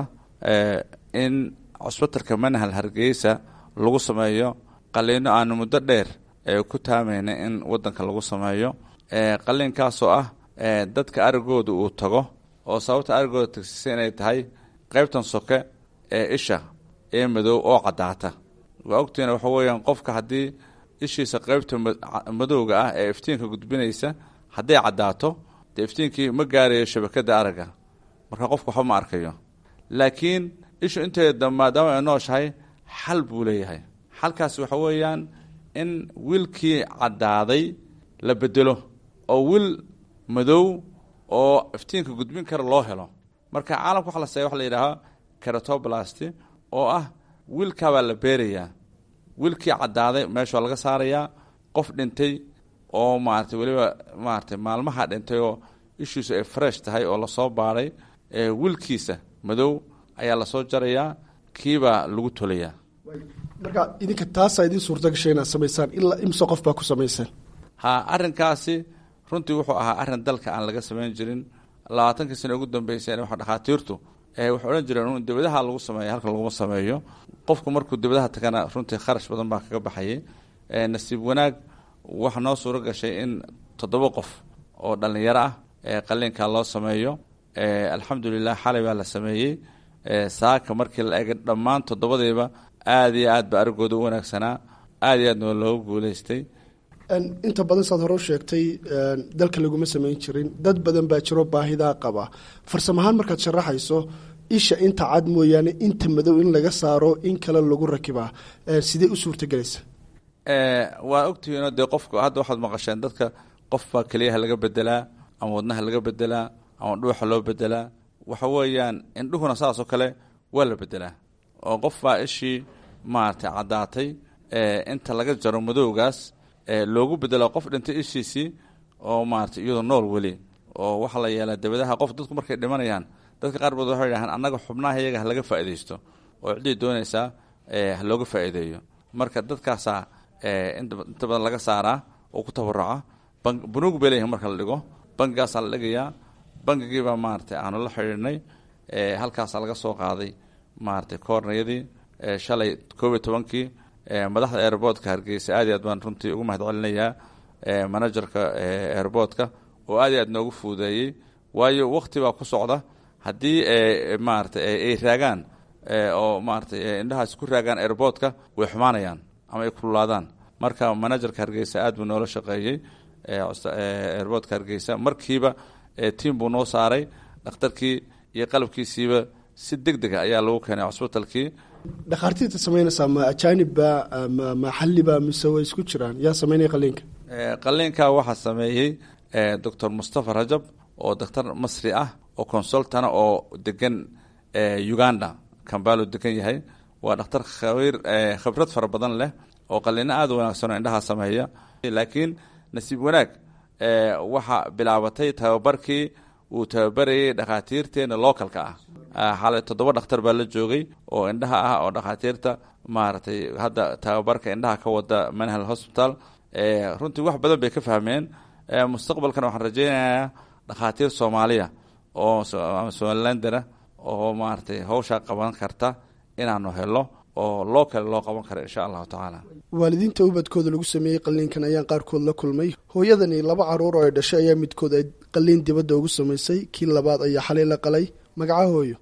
in cusbitalka manhal hargeysa lagu sameeyo qalliino aanu muddo dheer ku taamayna in waddanka lagu sameeyo. qalliinkaasoo ah dadka arigooda uu tago, oo sababta arigooda tagsisa inay tahay qaybtan soke ee isha ee madow oo caddaata. waa ogtiina waxa weeyaan qofka haddii ishiisa qaybta madowga ah ee iftiinka gudbinaysa hadday caddaato dee iftiinkii ma gaarayo shabakadda aragga, marka qofka waxba ma arkayo. laakiin ishu inteeda maadaama ay nooshahay xal buu leeyahay. xalkaasi waxa weeyaan in wiilkii caddaaday la bedelo oo wiil madow oo iftiinka gudbin kara loo helo. marka caalamka waxa la sameeya waxa la yidhaahaa keratoblasti oo ah wiilkaabaa la beerayaa. wiilkii caddaaday meesha waa laga saarayaa. qof dhintay oo maaragtay weliba maaragtay maalmaha dhintay oo ishiisu ay fresh tahay oo lasoo baaray wiilkiisa madow ayaa lasoo jarayaa, kiibaa lagu tolayaa. marka idinka taasaa idin suurta gashay inaad samaysaan ilaa imse qof baa ku samaysaan ha arrinkaasi runtii wuxuu ahaa arrin dalka aan laga samayn jirin 20 sano ugu dambeysay waxa dhakhaatiirtu waxay odhan jireen in dibadaha lagu sameeyo halka laguma sameeyo qofku markuu dibadaha tagana runtii kharash badan baa kaga baxayay nasiib wanaag waxa noo suuro gashay in 7 qof oo dhalinyaro ah qalliinka loo sameeyo alxamdulilah xalay baa la sameeyey saaka markii la eegay dhammaan 7diiba aad iyo aad ba arigooda u wanaagsanaa aad iyo aadna loogu guulaystay inta badan saad hore u sheegtay dalka laguma samayn jirin dad badan baa jiro baahidaa qaba farsamahaan markaad sharaxayso isha inta cad mooyaane inta madow in laga saaro in kale lagu rakibaa sidee u suurtagelaysa waa ogtihiinoo dee qofku hadda waxaad maqasheen dadka qofbaa keliyaha laga bedelaa ama wadnaha laga bedelaa ama dhuuxa loo bedelaa waxa weeyaan indhuhuna saasoo kale waa la bedelaa oo qof baa ishii maaragtay caddaatay inta laga jaro madowgaas loogu bedelo qof dhintay ishiisii oo maaragtay iyadoo nool weli oo waxaa la yeelaa dabadaha qof dadku markay dhimanayaan dadka qaar baad waxay yidhahaan annaga xubnaha iyaga ha laga faa'iidaysto oo ciddii doonaysaa ha looga faa'iideeyo marka dadkaasaa inta badan laga saaraa oo ku tabaruca bunuug bay leeyihin marka la dhigo bangigaasaa la dhigayaa bangigiibaa maaragtay aanu la xidhiidhnay halkaasaa laga soo qaaday maaragtay koornayadii shalay 11kii madaxda airboodka Hargeysa aad iyo aad baan runtii ugu mahad celinayaa managerka airboodka oo aad iyo aad noogu fuudeeyey waayo waqti baa ku socda haddii maaragtay ay raagaan oo maaragtay indhahaas ku raagaan airboodka way xumaanayaan ama ay kululaadaan marka managerka Hargeysa aad buu noola shaqeeyey airboodka Hargeysa markiiba tiim buu noo saaray dhakhtarkii iyo qalabkiisiiba si degdeg ah ayaa lagu keenay hospitalkii dhakhaatiirta samaynaysaa ma ajaanibba ma maxalliba mise way isku jiraan yaa samaynaya qalliinka qalliinka waxaa sameeyey doctor Mustafa Rajab oo daktar Masri ah oo consultant oo degan Uganda Kampala degan yahay waa dhakhtar khibrad fara badan leh oo qalliino aad u wanaagsan indhaha sameeya laakiin nasiib wanaag waxa bilaabatay tababarkii uu tababarayay dhakhaatiirteena localka ah xalay 7 dhakhtar baa la joogay oo indhaha ah oo dhakhaatiirta maaragtay hadda tababarka indhaha ka wada Manhal Hospital runtii wax badan bay ka fahmeen mustaqbalkan waxaan rajaynayaa dhakhaatiir Soomaaliya oo Somalilandera oo maaragtay hawsha qaban karta inaanu helo oo local loo qaban karo insha Allah taala waalidiinta ubadkooda lagu sameeyay qalliinkan ayaan qaarkood la kulmay hooyadani 2 caruur oo ay dhashay ayaa midkood ay qalliin dibadda ugu samaysay kii labaad ayaa xalay la qalay magaca hooyo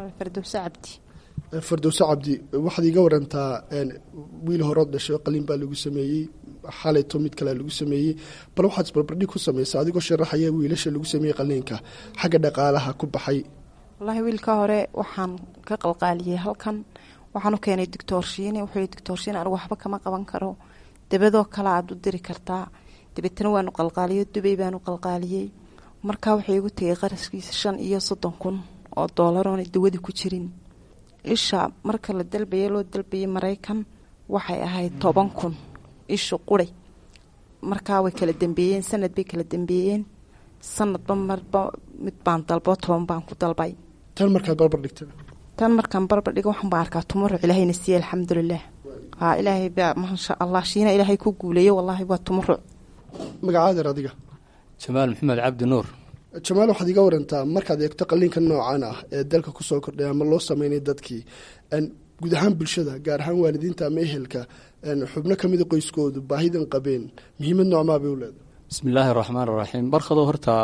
Firdawsa Cabdi waxaad iga warantaa wiil hore dhashay qalliin baa lagu sameeyay xalay to mid kale lagu sameeyay bal waxaad barbardhig ku sameysay adigoo sharaxaya wiilasha lagu sameeyay qalliinka xagga dhaqaalaha ku baxay wallahi wiilka hore waxaan ka qalqaaliyay halkan waxaan u keenay doctor Shiine wuxuu doctor Shiine anigu waxba kama qaban karo dabadoo kala aad u diri kartaa dibadna waan u qalqaaliyay Dubai baan u qalqaaliyay marka wuxuu igu tagay qarashkiisa 35,000 oo dollar oo dawada ku jirin isha marka la dalbayay loo dalbayay Mareykan waxay ahayd 10,000 isha quray marka way kala dambeeyeen sanad bay kala dambeeyeen sanadba marba mid baan dalbo 10 baan ku dalbay tan markaad barbar dhigtay tan markaan barbar dhigo waxaan baa arkaa tumaro ilaahayna siiyay alxamdulilah ilaahay baa ma sha Allah Shiina ilaahay ku guuleeyo wallahi waa tumaro magacaada adiga Jamaal Maxamed Cabdi Nuur Jamaal waxaad iga warantaa markaad eegto qalliinka noocan ah ee dalka ku soo kordhay ama loo sameeyay dadkii guud ahaan bulshada gaar ahaan waalidiinta ama ehelka xubno kamid ah qoyskoodu baahidan qabeen muhiimad noocma bay u leedahay Bismillaahir Rahmaanir Rahiim barkado horta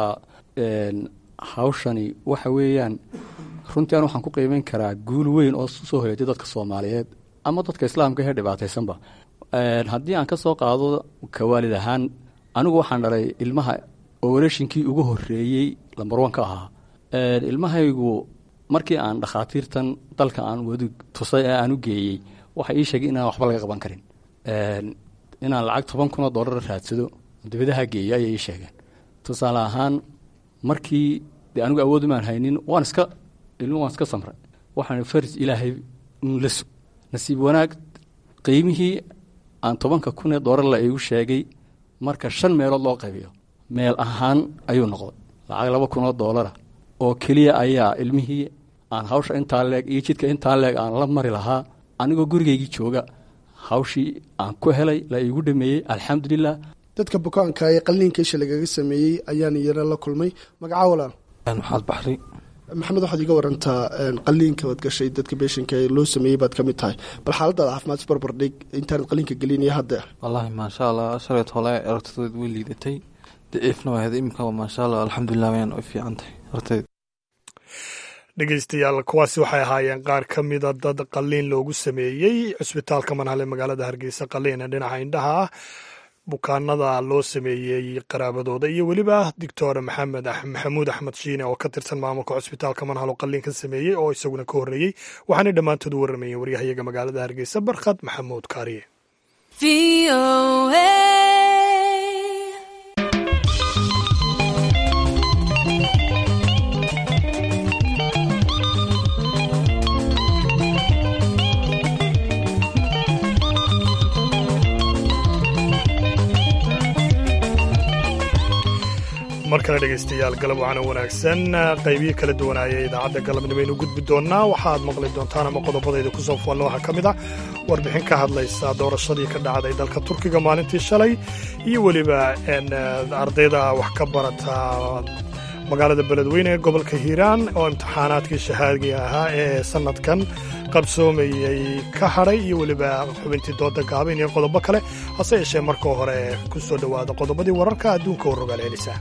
hawshani waxa weeyaan runtii aan waxaan ku qiimeyn karaa guul weyn oo soo hoyatay dadka Soomaaliyeed ama dadka Islaamka ee dhibaataysanba haddii aan ka soo qaado ka waalid ahaan anigu waxaan dhalay ilmaha operation-kii ugu horeeyay lambar 1 ka ahaa ilmahaygu markii aan dhakhaatiirtan dalka aan wadi tusay ee aan u geeyay waxa ii sheegay inaan waxba laga qaban karin inaan lacag $10,000 raadsado dibadaha geeyay ayay ii sheegeen tusaale ahaan markii anigu awood uma haynin waan iska samray waxaan farj ilaahay la nasiib wanaag qiimihii aan $10,000 la igu sheegay marka 5 meelood loo qaybiyo meel ahaan ayuu noqday lacag $2,000 oo kaliya ayaa ilmihii aan hawsha intaa leeg iyo jidka intaa leeg aan la mari lahaa anigoo gurigaygii jooga hawshii aan ku helay la iigu dhameeyey alxamdulilah. dadka bukaanka ee qalliinka isha lagaga sameeyey ayaan iyana la kulmay. magaca walaal maxaad baxri maxamed, waxaad iga warantaa qalliinka waad gashay dadka beeshinka ee loo sameeyey baad ka mid tahay, bal xaaladaada caafimaad isbarbar dhig intaanad qalliinka gelin iyo hadda. wallaahi maasha allah shalayt hole aragtidood way liidatay daciifna waa hada imika maasha allah alxamdulilah wayaan u fiican tahay aragtayda. dhegeystayaal kuwaasi waxay ahaayeen qaar ka mida dad qalliin loogu sameeyey cusbitaalka manhal ee magaalada hargeysa. qalliina dhinaca indhaha ah bukaanada loo sameeyey qaraabadooda iyo weliba doctor maxamuud axmed shiine oo ka tirsan maamulka cusbitaalka manhal oo qalliin ka sameeyey oo isaguna ka horreeyey. waxaanay dhammaantood u warramayeen waryahayaga magaalada hargeysa barkhad maxamuud kaariye. mar kale dhegaystayaal galab wacana wanaagsan. qaybiyo kala duwanaaya idaacadda galabnimo aynu gudbi doonnaa. waxaad maqli doontaan ama qodobadayda ku soo fualla waxaa ka mid ah warbixin ka hadlaysa doorashadii ka dhacday dalka turkiga maalintii shalay iyo weliba ardayda wax ka barata magaalada beledweyne ee gobolka hiiraan oo imtixaanaadkii shahaadiga ahaa ee sannadkan qabsoomayey ka hadhay iyo weliba xubintii dooda gaaban iyo qodobo kale. hase yeeshee marka hore ku soo dhowaada qodobadii wararka adduunka oo rogaal celisa.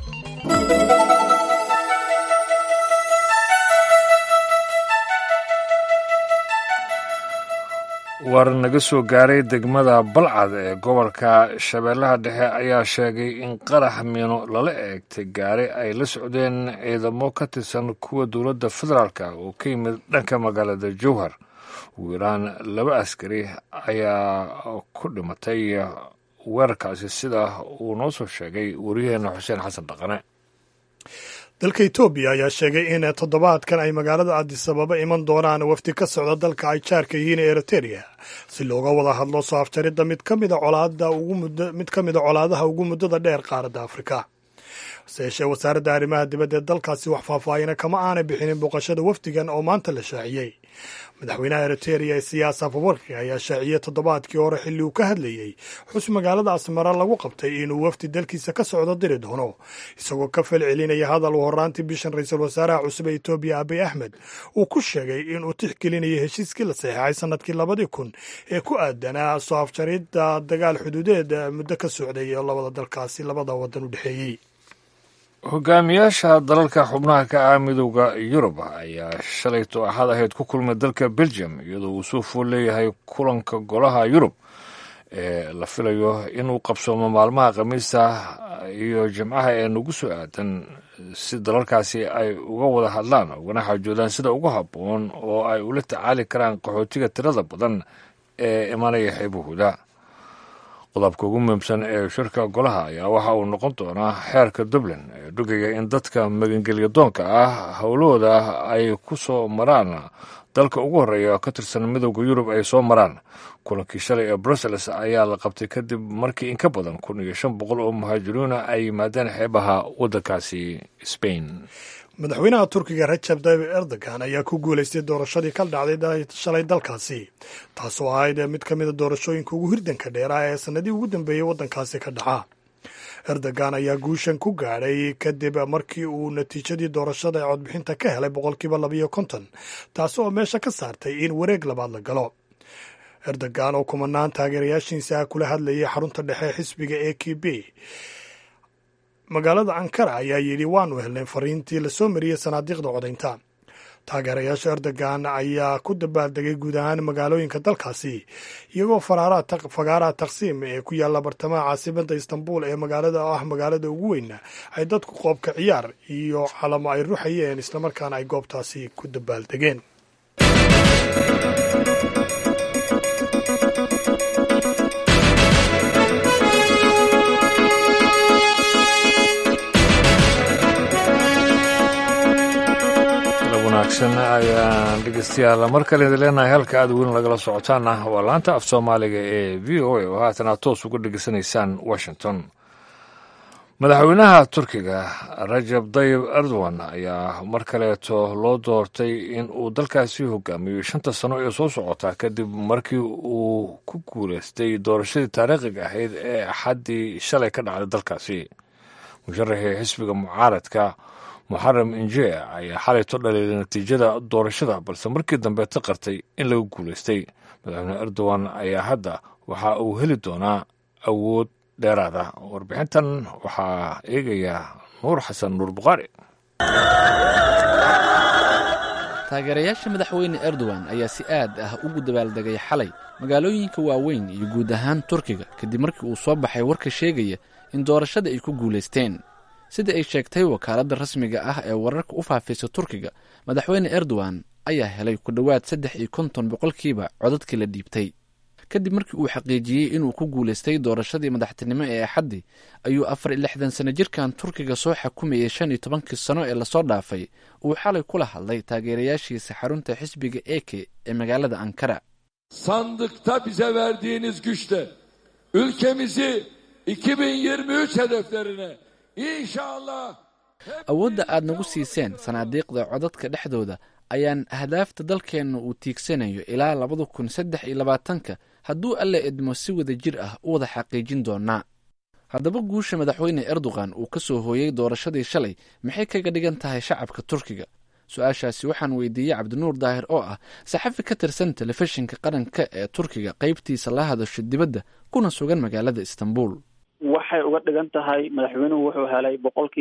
war naga soo gaaray degmada balcad ee gobolka shabeellaha dhexe ayaa sheegay in qarax miino lala eegtay gaari ay la socdeen ciidamo ka tirsan kuwa dowladda federaalka oo ka yimid dhanka magaalada jowhar. ugu yaraan 2 askari ayaa ku dhimatay weerarkaasi sida uu noo soo sheegay waryaheena xuseen xasan dhaqane. dalka etoobiya ayaa sheegay in toddobaadkan ay magaalada adisababa iman doonaan wafdi ka socda dalka ay jaarka yihiin ee eriteria si looga wada hadlo soo afjaridda mid ka mida colaadaha ugu muddada dheer qaaradda afrika. hase yeeshee wasaaradda arrimaha dibadda ee dalkaasi wax faahfaahina kama aanay bixinin booqashada wafdigan oo maanta la shaaciyey. madaxweynaha eriteria siyaas afawarki ayaa shaaciyey toddobaadkii hore xilli uu ka hadlayey xus magaalada asmara lagu qabtay inuu wafdi dalkiisa ka socdo diri doono, isagoo ka fal celinaya hadal uu horraantii bishan ra-iisul wasaaraha cusub ee etoobiya abiy axmed uu ku sheegay inuu tixgelinayo heshiiskii la saxeexay sannadkii 2000 ee ku aadanaa soo afjaridda dagaal xuduudeed muddo ka socday oo labada waddan u dhexeeyey. hogaamiyaasha dalalka xubnaha ka ah midowda yurub ayaa shalayto axad ahayd ku kulmay dalka belgium iyadoo uu soo fool leeyahay kulanka golaha yurub ee la filayo inuu qabsoomo maalmaha khamiista iyo jimcaha ee nagu soo aadan si dalalkaasi ay uga wada hadlaan ugana xaajoodaan sida ugu habboon oo ay ula tacaali karaan qaxootiga tirada badan ee imanaya xeebahooda. qodobka ugu muhiimsan ee shirka golaha ayaa waxa uu noqon doonaa xeerka dublin ee dhugaya in dadka magangelya doonka ah howlahooda ay ku soo maraan dalka ugu horreeya oo ka tirsan midowda yurub ay soo maraan. kulankii shalay ee brussels ayaa la qabtay kadib markii in ka badan 1500 oo muhaajiriina ay yimaadeen xeebaha waddankaasi Spain. madaxweynaha turkiga rajab tayyip erdogan ayaa ku guulaystay doorashadii ka dhacday shalay dalkaasi, taasoo ahayd mid ka mida doorashooyinka ugu hirdanka dheeraa ee sannadii ugu dambeeyey waddankaasi ka dhaca. erdogan ayaa guushan ku gaadhay kadib markii uu natiijadii doorashada ee codbixinta ka helay 52%, taas oo meesha ka saartay in wareeg labaad la galo. erdogan oo kumanaan taageerayaashiisa kula hadlayay xarunta dhexe xisbiga AKP magaalada ankara ayaa yidhi waanu helnay fariintii la soo mariyey sanaadiiqda codaynta. taageerayaasha erdogan ayaa ku dabaaldegay guud ahaan magaalooyinka dalkaasi iyagoo fagaaraha taqsiim ee ku yaalla bartamaha caasimadda istanbul ee magaalada ugu weyna ay dadku qoobka ciyaar iyo calamo ay ruxayeen islamarkaana ay goobtaasi ku dabaaldegeen. ayaan dhegeystayaal mar kale idin leenahay halka aad weyn lagala socotaana waa laanta af soomaaliga ee v o a oo haatan aad toos uga dhegeysanaysaan washington. madaxweynaha turkiga rajab tayyib erdogan ayaa mar kaleeto loo doortay in uu dalkaasi hogaamiyo 5 sano ee soo socota kadib markii uu ku guulaystay doorashadii taariikhiga ahayd ee axaddii shalay ka dhacday dalkaasi musharaxii xisbiga mucaaradka muxaram inje ayaa xalayto dhaliilay natiijada doorashada balse markii dambe ta qartay in lagu guulaystay madaxweyne erdogan ayaa hadda waxa uu heli doonaa awood dheeraada warbixintan waxaa eegaya nuur xasan nuur bukhaari taageerayaasha madaxweyne erdogan ayaa si aad ah ugu dabaaldegay xalay magaalooyinka waaweyn iyo guud ahaan turkiga kadib markii uu soo baxay warka sheegaya in doorashada ay ku guulaysteen sida ay sheegtay wakaaladda rasmiga ah ee wararka u faafaysa turkiga madaxweyne erdogan ayaa helay ku dhowaad 53% codadkii la dhiibtay kadib markii uu xaqiijiyey inuu ku guulaystay doorashadii madaxtinimo ee axaddii ayuu 64 sano jirkan turkiga soo xakumayay 15 sano ee lasoo dhaafay uu xalay kula hadlay taageerayaashiisa xarunta xisbiga eke ee magaalada ankara sandıkta bize verdiğiniz güçle ülkemizi 2023 hedeflerine inşallah awoodda aad nagu siiseen sanaadiiqda codadka dhexdooda ayaan ahdaafta dalkeenna uu tiigsanayo ilaa 2023 hadduu alle idmo si wada jir ah u wada xaqiijin doonaa haddaba guusha madaxweyne erdogan uu ka soo hooyey doorashadii shalay maxay kaga dhigan tahay shacabka turkiga su-aashaasi waxaan weydiiyey cabdinuur daahir oo ah saxafi ka tirsan telefishinka qaranka ee turkiga qaybtiisa la hadasho dibadda kuna sugan magaalada istanbul waxay uga dhigan tahay madaxweynuhu wuxuu helay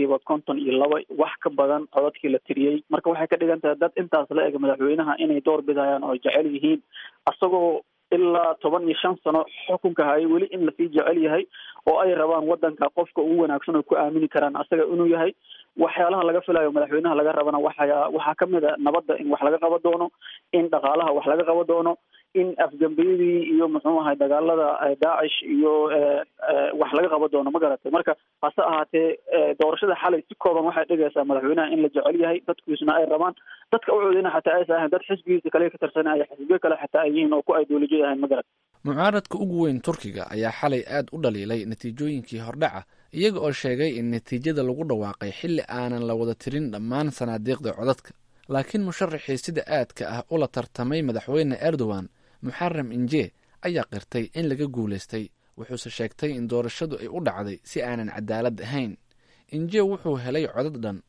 52% wax ka badan codadkii la tiriyey marka waxay ka dhigan tahay dad intaas la eg madaxweynaha inay door bidayaan oo jecel yihiin asagoo ilaa 15 sano xukunka hayay weli in lasii jecel yahay oo ay rabaan wadanka qofka ugu wanaagsan oo ku aamini karaan asaga inuu yahay waxyaalaha laga filayo madaxweynaha laga rabana waxaa ka mid a nabadda in wax laga qaban doono in dhaqaalaha wax laga qaban doono in afgambiyadii iyo muxuu ahay dagaalada daacish iyo wax laga qaban doono ma garatay marka hase ahaatee doorashada xalay si kooban waxay dhigaysaa madaxweynaha in la jecel yahay dadkiisuna ay rabaan dadka u coodina xataa aysan ahayn dad xisbigiisa kale ka tirsan ay xisbiyo kale xataa ay yihiin oo ku ideolojiya ahayn ma garatay mucaaradka ugu weyn turkiga ayaa xalay aad u dhaliilay natiijooyinkii hordhaca iyaga oo sheegay in natiijada lagu dhawaaqay xilli aanan la wada tirin dhammaan sanaadiiqda codadka laakiin musharaxii sida aadka ah ula tartamay madaxweyne erdogan muxaram inje ayaa qirtay in laga guulaystay wuxuuse sheegtay in doorashadu ay u dhacday si aanan cadaalad ahayn inje wuxuu helay codad dhan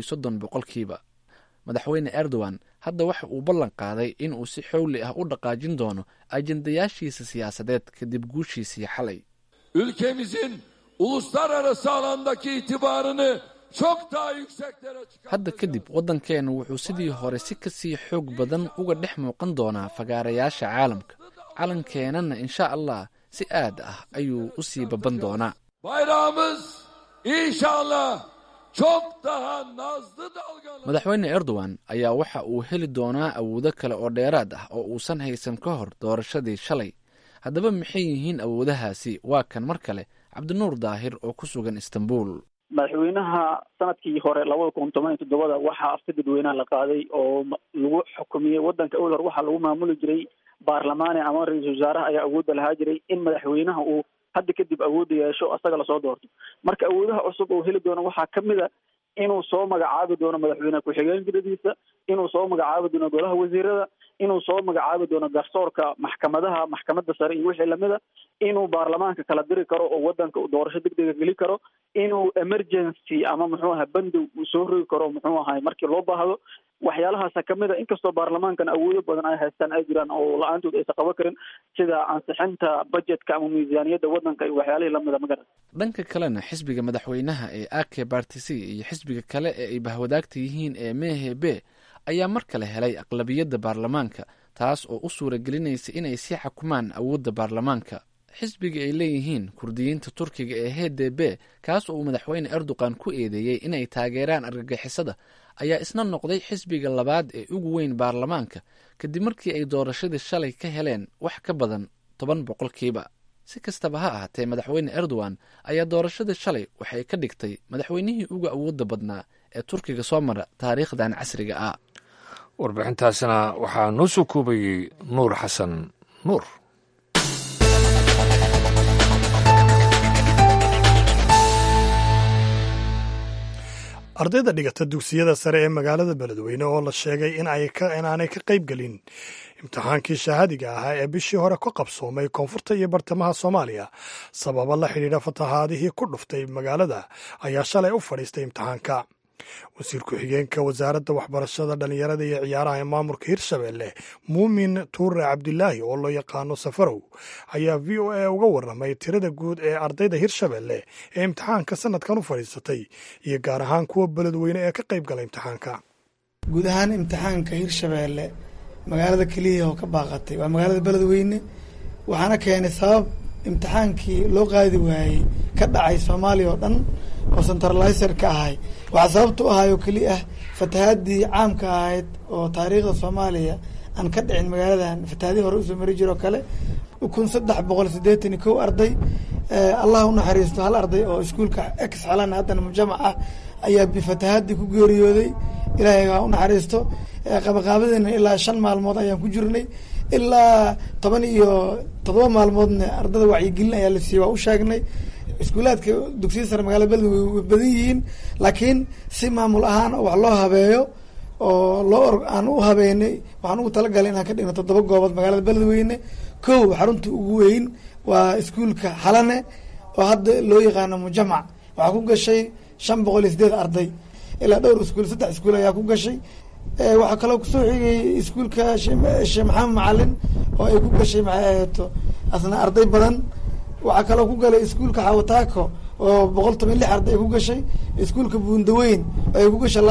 30% madaxweyne erdogan hadda waxa uu ballan qaaday in uu si xowli ah u dhaqaajin doono ajendayaashiisa siyaasadeed kadib guushiisii xalay ülkemizin uluslararası alandaki itibarını çok daha yükseklere çıkartacağız. hadda kadib waddankeenu wuxuu sidii hore si kasii xoog badan uga dhex muuqan doonaa fagaarayaasha caalamka calankeenana insha allah si aad ah ayuu u sii baban doonaa Bayrağımız inşallah çok daha nazlı dalgalı. madaxweyne erdogan ayaa waxa uu heli doonaa awoodo kale oo dheeraad ah oo uusan haysan ka hor doorashadii shalay haddaba maxay yihiin awoodahaasi waa kan mar kale cabdinuur daahir oo ku sugan istanbul madaxweynaha sanadkii hore 2017 waxaa afti dadweynaha la qaaday oo lagu xukumiyey wadanka awal hore waxaa lagu maamuli jiray baarlamaani ama ra-iisul wasaaraha ayaa awoodda lahaa jiray in madaxweynaha uu hadda kadib awoodda yeesho asaga lasoo doorto marka awoodaha cusub oo heli doono waxaa ka mid a inuu soo magacaabi doono madaxweyne ku-xigeenkadiisa inuu soo magacaabi doono golaha wasiirada inuu soo magacaabi doono garsoorka maxkamadda sare iyo wixii lamida inuu baarlamaanka kala diri karo oo wadanka doorasho degdega geli karo inuu emergency ama muxuu ahay bandow uu soo rogi karo muxuu ahay markii loo baahdo waxyaalahaasa kamid a inkastoo baarlamaankan awoodo badan ay haystaan ay jiraan oo la-aantood aysan qaban karin sida ansixinta budgetka ama miisaaniyadda wadanka iyo waxyaalihii lamida magaran dhanka kalena xisbiga madaxweynaha ee ake bartisi iyo xisbiga kale ee ay bahwadaagta yihiin ee mehebe ayaa mar kale helay aqlabiyadda baarlamaanka taas oo u suura gelinaysa inay sii xakumaan awoodda baarlamaanka xisbiga ay leeyihiin kurdiyiinta turkiga ee HDP kaas oo uu madaxweyne erdogan ku eedeeyey inay taageeraan argagixisada ayaa isna noqday xisbiga labaad ee ugu weyn baarlamaanka kadib markii ay doorashadii shalay ka heleen wax ka badan 10%. si kastaba ha ahaatee madaxweyne erdogan ayaa doorashadii shalay waxay ka dhigtay madaxweynihii ugu awoodda badnaa ee turkiga soo mara taariikhdan casriga ah warbixintaasina waxaa noo soo koobayey nuur xasan nuur ardayda dhigata dugsiyada sare ee magaalada beledweyne oo la sheegay inaanay ka qayb gelin imtixaankii shahaadiga ahaa ee bishii hore ka qabsoomay koonfurta iyo bartamaha soomaaliya sababa la xidhiidha fatahaadihii ku dhuftay magaalada ayaa shalay u fadhiistay imtixaanka wasiir ku-xigeenka wasaaradda waxbarashada dhallinyarada iyo ciyaaraha ee maamulka hirshabeelle muumin tuure cabdilaahi oo loo yaqaano safarow ayaa v o a uga warramay tirada guud ee ardayda hirshabeelle ee imtixaanka sanadkan u fadhiisatay iyo gaar ahaan kuwa beledweyne ee ka qayb gala imtixaanka guud ahaan imtixaanka hirshabeelle magaalada keliya oo ka baaqatay waa magaalada beledweyne waxaana keenay sabab imtixaankii loo qaadi waayey ka dhacay soomaaliya oo dhan oo centralizer ka ahay waxaa sababta u ahay oo keli ah fatahaadii caamka ahayd oo taariikhda soomaaliya aan ka dhicin magaaladan fatahaadii hore usoo mari jiro kale 1381 arday allah u naxariisto hal arday oo iskuulka ex xalan haddana mujamac ah ayaa bifatahaadii ku geeriyooday ilaahay ha u naxariisto qabaqaabadina ilaa 5 maalmood ayaan ku jirnay ilaa 17 maalmoodna ardada wacyigelin ayaa la siiyey waa u sheegnay iskuulaadka dugsiya sare magaalada beledweyne way badan yihiin laakiin si maamul ahaan wax loo habeeyo oo aan u habeynay waxaan ugu talagalay inaan ka dhigno 7 goobood magaalada beledweyne kow xarunta ugu weyn waa iskuulka xalane oo hadda loo yaqaano mujamac waxaa ku gashay 508 arday ilaa dhowr iskuul 3 iskuul ayaa ku gashay waxaa kaloo kusoo xigay iskuulka sheekh maxamed macalin oo ay ku gashay maxay ahayto asna arday badan waxaa kaloo ku galay iskuulka xawataako oo 116 arday ay ku gashay iskuulka buundaweyn oo ay ku gashay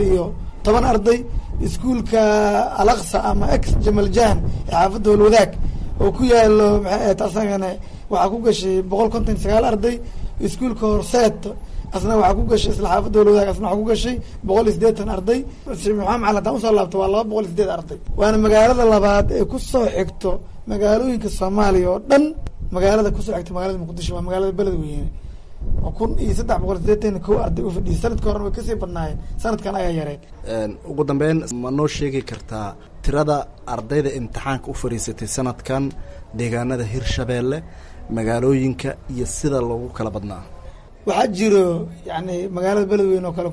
210 arday iskuulka alaqsa ama ex jamaljan ee xaafadda walwadaag oo ku yaalo maxay ahayto asagana waxaa ku gashay 159 arday iskuulka horseed asna waxaa ku gashay isla xaafadda walwadaag asna waxaa ku gashay 180 arday sheekh maxamed macalin haddaan usoo laabto waa 208 arday waana magaalada labaad ee ku soo xigto magaalooyinka soomaaliya oo dhan magaalada kusoo xigta magaalada muqdisho waa magaalada beledweyne oo 1381 arday u fadhiyay sanadka horena way kasii badnaayeen sanadkan ayaa yareen ugu dambeyn ma noo sheegi kartaa tirada ardayda imtixaanka u fadhiisatay sanadkan deegaanada hirshabeelle magaalooyinka iyo sida loogu kala badnaa waxaa jiro yani magaalada beledweyne oo kale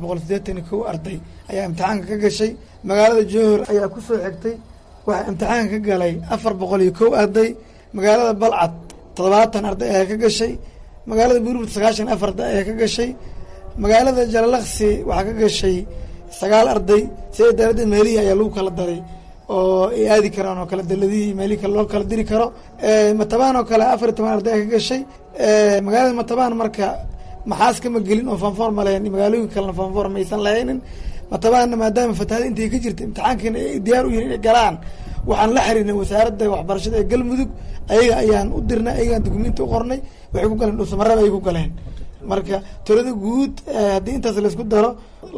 1381 arday ayaa imtixaanka ka gashay magaalada jowhar ayaa kusoo xigtay waxaa imtixaanka ka galay 401 arday magaalada balcad 70 arday ayaa ka gashay magaalada buurburd 94 arday ayaa ka gashay magaalada jalalaqsi waxaa ka gashay 9 arday sida dawladda meelihi ayaa lagu kala daray oo ay aadi karaan oo kale daladihii meelihi kale loo kala diri karo matabaan oo kale 14 arday ayaa ka gashay magaalada matabaan marka maxaas kama gelin oo fanfoor ma lahayn magaalooyinka kalena fanfoor maysan lahaynin matabaanna maadaama fatahaada intay ka jirta imtixaankiina ay diyaar u yihiin inay galaan waxaan la xiriirnay wasaaradda waxbarashada ee galmudug ayaga ayaan u dirnay ayagaan dukumenti u qornay waxay ku galeen dhuusamareeb ay ku galeen marka tirada guud haddii intaas laysku daro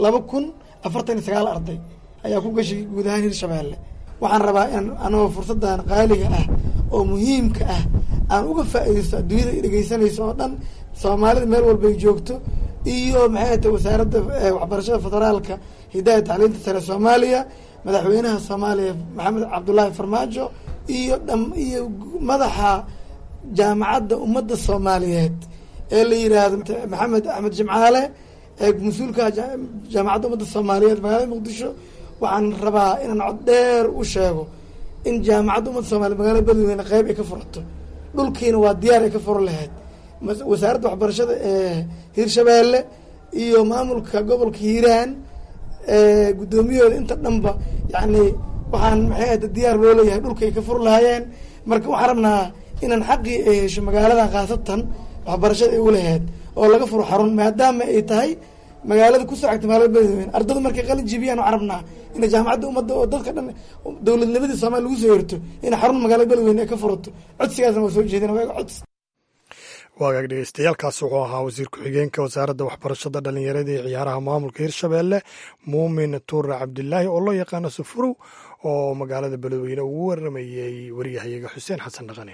2049 arday ayaa ku gashay guud ahaan hirshabeelle waxaan rabaa in anoo fursaddan qaaliga ah oo muhiimka ah aan uga faa'iidaysto adduunyada ay dhegeysanayso oo dhan soomaalida meel walba ay joogto iyo maxay tahay wasaaradda waxbarashada federaalka hidaaya tacliinta sare soomaaliya madaxweynaha soomaaliya maxamed cabdullaahi farmaajo iyo madaxa jaamacadda ummadda soomaaliyeed ee la yidhaahdo maxamed axmed jimcaale ee mas-uulka jaamacadda ummadda soomaaliyeed magaalada muqdisho waxaan rabaa inaan cod dheer u sheego in jaamacadda ummadda soomaliyeed magaalada beledweyne qeyb ay ka furato dhulkiina waa diyaar ay ka furo lahayd wasaaradda waxbarashada ee hirshabeelle iyo maamulka gobolka hiiraan guddoomiyahooda inta dhanba yani waxaan maxay ahda diyaar loo leeyahay dhulka ay ka fur lahaayeen marka waxaan rabnaa inaan xaqii ay hesho magaaladan khaasatan waxbarashada ay ulahayd oo laga furo xarun maadaama ay tahay magaalada kusoo xigta magaalada beledweyne ardada markay qalin jibiyaan waxaan rabnaa ina jaamacadda ummadda oo dadka dhan dowladnimadii soomaaliya lagu soo horto in xarun magaalada beledweyne ay ka furato codsigaasna waa soo jeedina waaga codsi waagaag dhegeystayaaalkaas wuxuu ahaa wasiir ku-xigeenka wasaaradda waxbarashada dhallinyarada iyo ciyaaraha maamulka hirshabeelle muumin tuure cabdilaahi oo loo yaqaano safurow oo magaalada beledweyne ugu waramayey wariyahayaga xuseen xasan dhaqane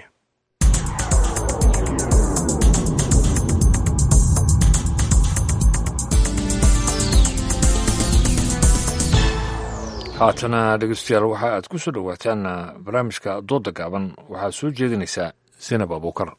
haatana dhegeystayaal waxa aad ku soo dhowaataan barnaamijka dooda gaaban waxaad soo jeedinaysaa sinab abuukar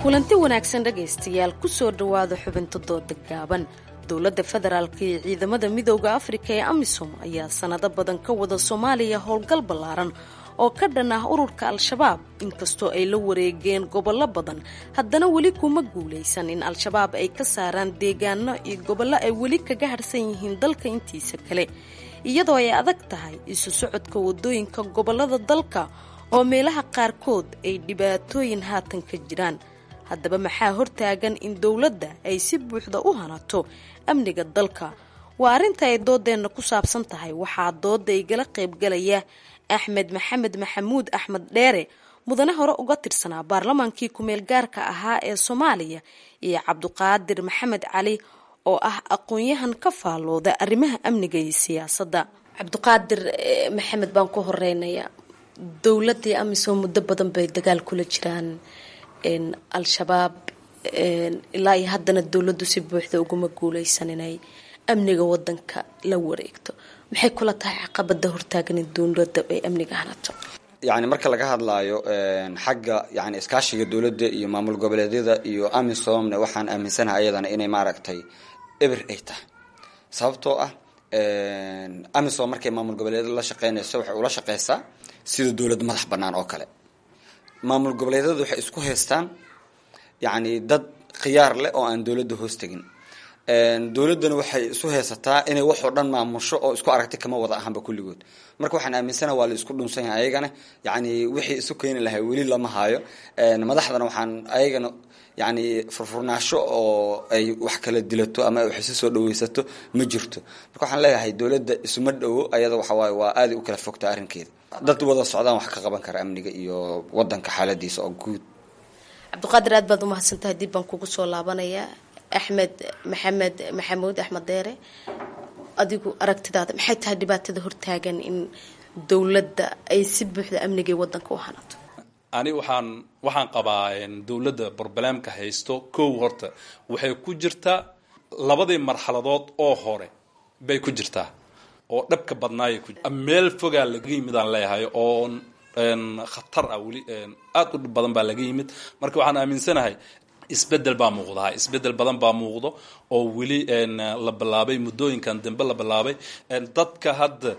kulanti wanaagsan dhegaystayaal ku soo dhowaada xubinta dooda gaaban dowladda federaalka iyo ciidamada midooda afrika ee amisom ayaa sanado badan ka wada soomaaliya howlgal ballaaran oo ka dhan ah ururka al-shabaab inkastoo ay la wareegeen gobollo badan haddana weli kuma guulaysan in al-shabaab ay ka saaraan deegaano iyo gobollo ay weli kaga harsan yihiin dalka intiisa kale iyadoo ay adag tahay isu socodka wadooyinka gobollada dalka oo meelaha qaarkood ay dhibaatooyin haatan ka jiraan haddaba maxaa hortaagan in dowladda ay si buuxda u hanato amniga dalka waa arrinta ay doodeenna ku saabsan tahay waxaa dooda igala qaybgalaya axmed maxamed maxamuud axmed dheere mudane hore uga tirsanaa baarlamaankii kumeel gaarka ahaa ee soomaaliya iyo cabdiqaadir maxamed cali oo ah aqoon-yahan ka faallooda arrimaha amniga iyo siyaasadda. cabdiqaadir maxamed baan ku horeynaya. dowladii amisom muddo badan bay dagaal kula jiraan al-shabaab ilaa iyo haddana dowladdu si buuxda uguma guuleysan inay amniga wadanka la wareegto. maxay kula tahay caqabada hortaagan in dowladda ay amniga hanato? yani marka laga hadlaayo xagga yani iskaashiga dowladda iyo maamul goboleedyada iyo amisomna waxaan aaminsanahay ayadana inay maaragtay eber ay tahay sababtoo ah amisom markay maamul goboleedyada la shaqeynayso waxay ula shaqeysaa sida dowlad madax bannaan oo kale. maamul goboleedyadu waxay isku haystaan yani dad khiyaar leh oo aan dowladda hoos tegin. dowladdana waxay isu haysataa inay waxoo dhan maamusho oo isku aragti kama wada ahanba kulligood. marka waxaan aaminsanaha waa la isku dhunsan yahay ayagana yani wixii isu keeni lahay weli lama haayo. madaxdana waxaan ayagana yani furfurnaasho oo ay wax kala dilato ama wax isu soo dhaweysato ma jirto. marka waxaan leeyahay dowladda isuma dhowo ayada waxawaaye waa aada u kala fogta arrinkeeda. dad wada socdaan wax ka qaban kara amniga iyo wadanka xaaladiisa oo guud. cabdiqaadir aad baad umahadsantahay. dib baan kugu soo laabanaya. axmed maxamed maxamuud axmed deere adigu aragtidaada maxay tahay dhibaatada hortaagan in dowladda ay si buuxda amniga wadanka u hanato? ani waxaan qabaa dowladda barbalaamka haysto kow horta waxay ku jirtaa labadii marxaladood oo hore bay ku jirtaa oo dhabka badnaayay ku meel fogaa laga yimid aan leeyahay oo khatar ah weli aada u dhib badan baa laga yimid. marka waxaan aaminsanahay isbedel baa muuqda isbedel badan baa muuqdo oo weli la bilaabay muddooyinkan dambe la bilaabay. dadka hadda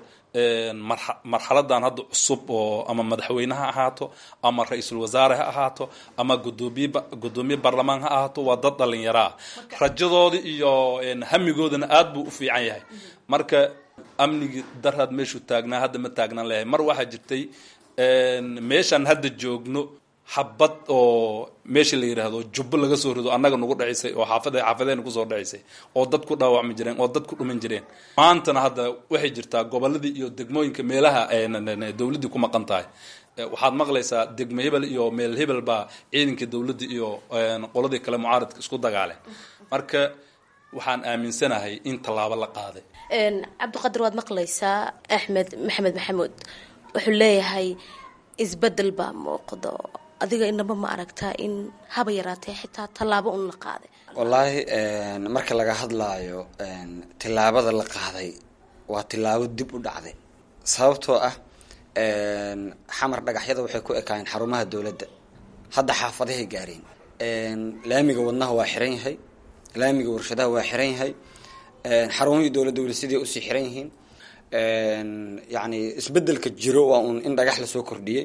marxaladan hadda cusub oo ama madaxweyne ha ahaato ama ra-iisul wasaare ha ahaato ama gudoomiye baarlamaan ha ahaato waa dad dhalinyaro ah rajadooda iyo hamigoodana aad buu u fiican yahay. marka amnigi daraad meeshuu taagnaa hadda ma taagnaan leeyahay. mar waxaa jirtay meeshaan hadda joogno xabad oo meesha la yidhaahdo jubbo laga soo rido annaga nagu dhacisay oo xaafadeena kusoo dhacisay oo dad ku dhaawacmi jireen oo dad ku dhuman jireen. maantana hadda waxay jirtaa goboladii iyo degmooyinka meelaha dowladdii ku maqan tahay. waxaad maqlaysaa degmo hebel iyo meel hebel baa ciidankii dowladda iyo qoladii kale mucaaradka isku dagaaleen. marka waxaan aaminsanahay in tallaabo la qaaday. cabdiqaadir waad maqlaysaa. axmed maxamed maxamuud wuxuu leeyahay isbedel baa muuqdo. adiga inaba ma aragtaa in haba yaraatee xitaa tallaabo un la qaaday? wallaahi marka laga hadlaayo tillaabada la qaaday waa tillaabo dib u dhacday sababtoo ah xamar dhagaxyada waxay ku ekaayeen xarumaha dowladda hadda xaafadahay gaareen. laamiga wadnaha waa xiran yahay, laamiga warshadaha waa xiran yahay, xarumihii dowladda weli sidii usii xiran yihiin. yani isbedelka jiro waa un in dhagax lasoo kordhiyey.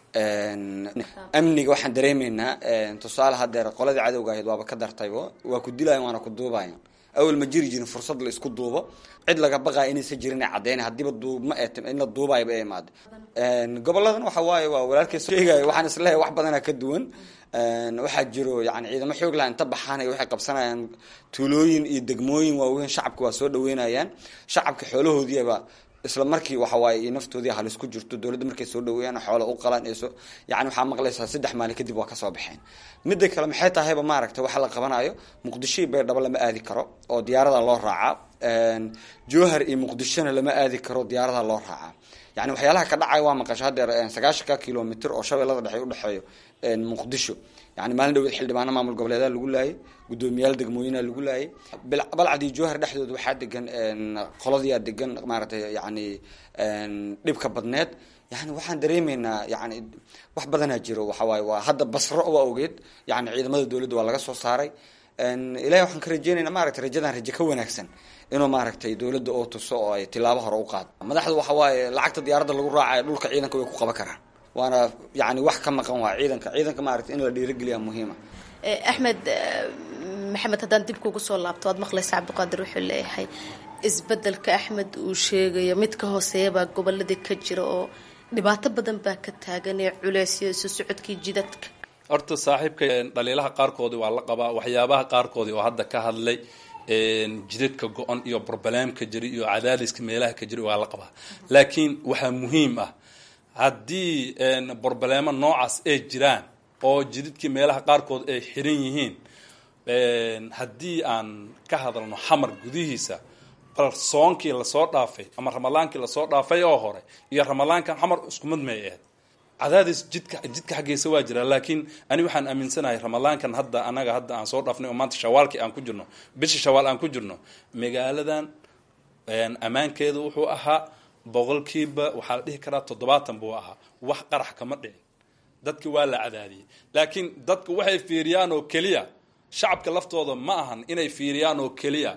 amniga waxaan dareemeynaa tusaale hadeer qoladii cadowga ahayd waaba ka dartaybo waa ku dilayan waana ku duubayan. awal ma jiri jirin fursad la isku duubo cid laga baqaya inaysan jirin caddeyn hadiiba duubma in la duubayba ee imaada. goboladan waxa waaye waa walaalkay sheegaya waxaan isleeyahay wax badana ka duwan. waxaa jiro yani ciidamo xoog laha inta baxaanay waxay qabsanayaan tuulooyin iyo degmooyin waaweyn. shacabka waa soo dhaweynayaan. shacabka xoolahoodiiba isla markii waxa waaye iyo naftoodii halis ku jirto. dowladda markay soo dhaweeyaan xoola u qalaan ee soo yani waxaa maqlaysaa 3 maalin kadib waa ka soo baxeen. midda kale maxay tahayba maaragtay waxa la qabanayo muqdisho bay dhab lama aadi karo oo diyaarada loo raacaa jowhar iyo muqdishona lama aadi karo diyaaradaha loo raacaa yani waxyaalaha ka dhacaya waa maqasho hadeer 90 kilomitr oo shabeellada dhexe udhexeeyo muqdisho yani maalin dhaweed xildhibaano maamul goboleedaa lagu laayay gudoomiyaal degmooyinaa lagu laayay balcad iyo jowhar dhexdooda waxaa degan qoladiyaa degan maaragtay yani dhibka badneed yani waxaan dareemaynaa yani wax badanaa jiro waxawaaye waa hadda basro waa ogeed yani ciidamada dowladda waa laga soo saaray ilahay waxaan ka rajeynaynaa maaragtay rajadan raje ka wanaagsan inuu maaragtay dowladda oo tuso oo ay tilaabo hore u qaado madaxdu waxa waaye lacagta diyaaradda lagu raacayo dhulka ciidanka way ku qaban karaan waana yani wax ka maqan waa ciidanka maaragtay in la dhiirigeliyaa muhiima axmed maxamed haddaan dib kugu soo laabto waad maqlaysa cabdiqaadir wuxuu leeyahay isbedelka axmed uu sheegayo mid ka hooseeyabaa goboladii ka jira oo dhibaato badan baa ka taagan ee culeys iyo isu socodkii jidadka horta saaxiibka dhaliilaha qaarkoodii waa la qabaa waxyaabaha qaarkoodii oo hadda ka hadlay jidadka go-on iyo brobleemka jira iyo cadaadiska meelaha ka jira waa la qabaa laakiin waxaa muhiim ah haddii brobleemo noocaas ay jiraan oo jidadkii meelaha qaarkood ay xiran yihiin haddii aan ka hadalno xamar gudihiisa bal soonkii lasoo dhaafay ama ramadaankii lasoo dhaafay oo hore iyo ramadaankan xamar isku mid may ahayd cadaadis jidka xaggeesa waa jira laakiin ani waxaan aaminsanahay ramadaankan hadda aan soo dhaafnay oo maanta shawaalkii aan ku jirno bisha shawaal aan ku jirno magaaladan ammaankeedu wuxuu ahaa boqolkiiba waxaa la dhihi karaa 70 buu ahaa wax qarax kama dhicin dadki waa la cadaadiyey laakiin dadku waxay fiiriyaan oo keliya shacabka laftooda ma ahan inay fiiriyaan oo keliya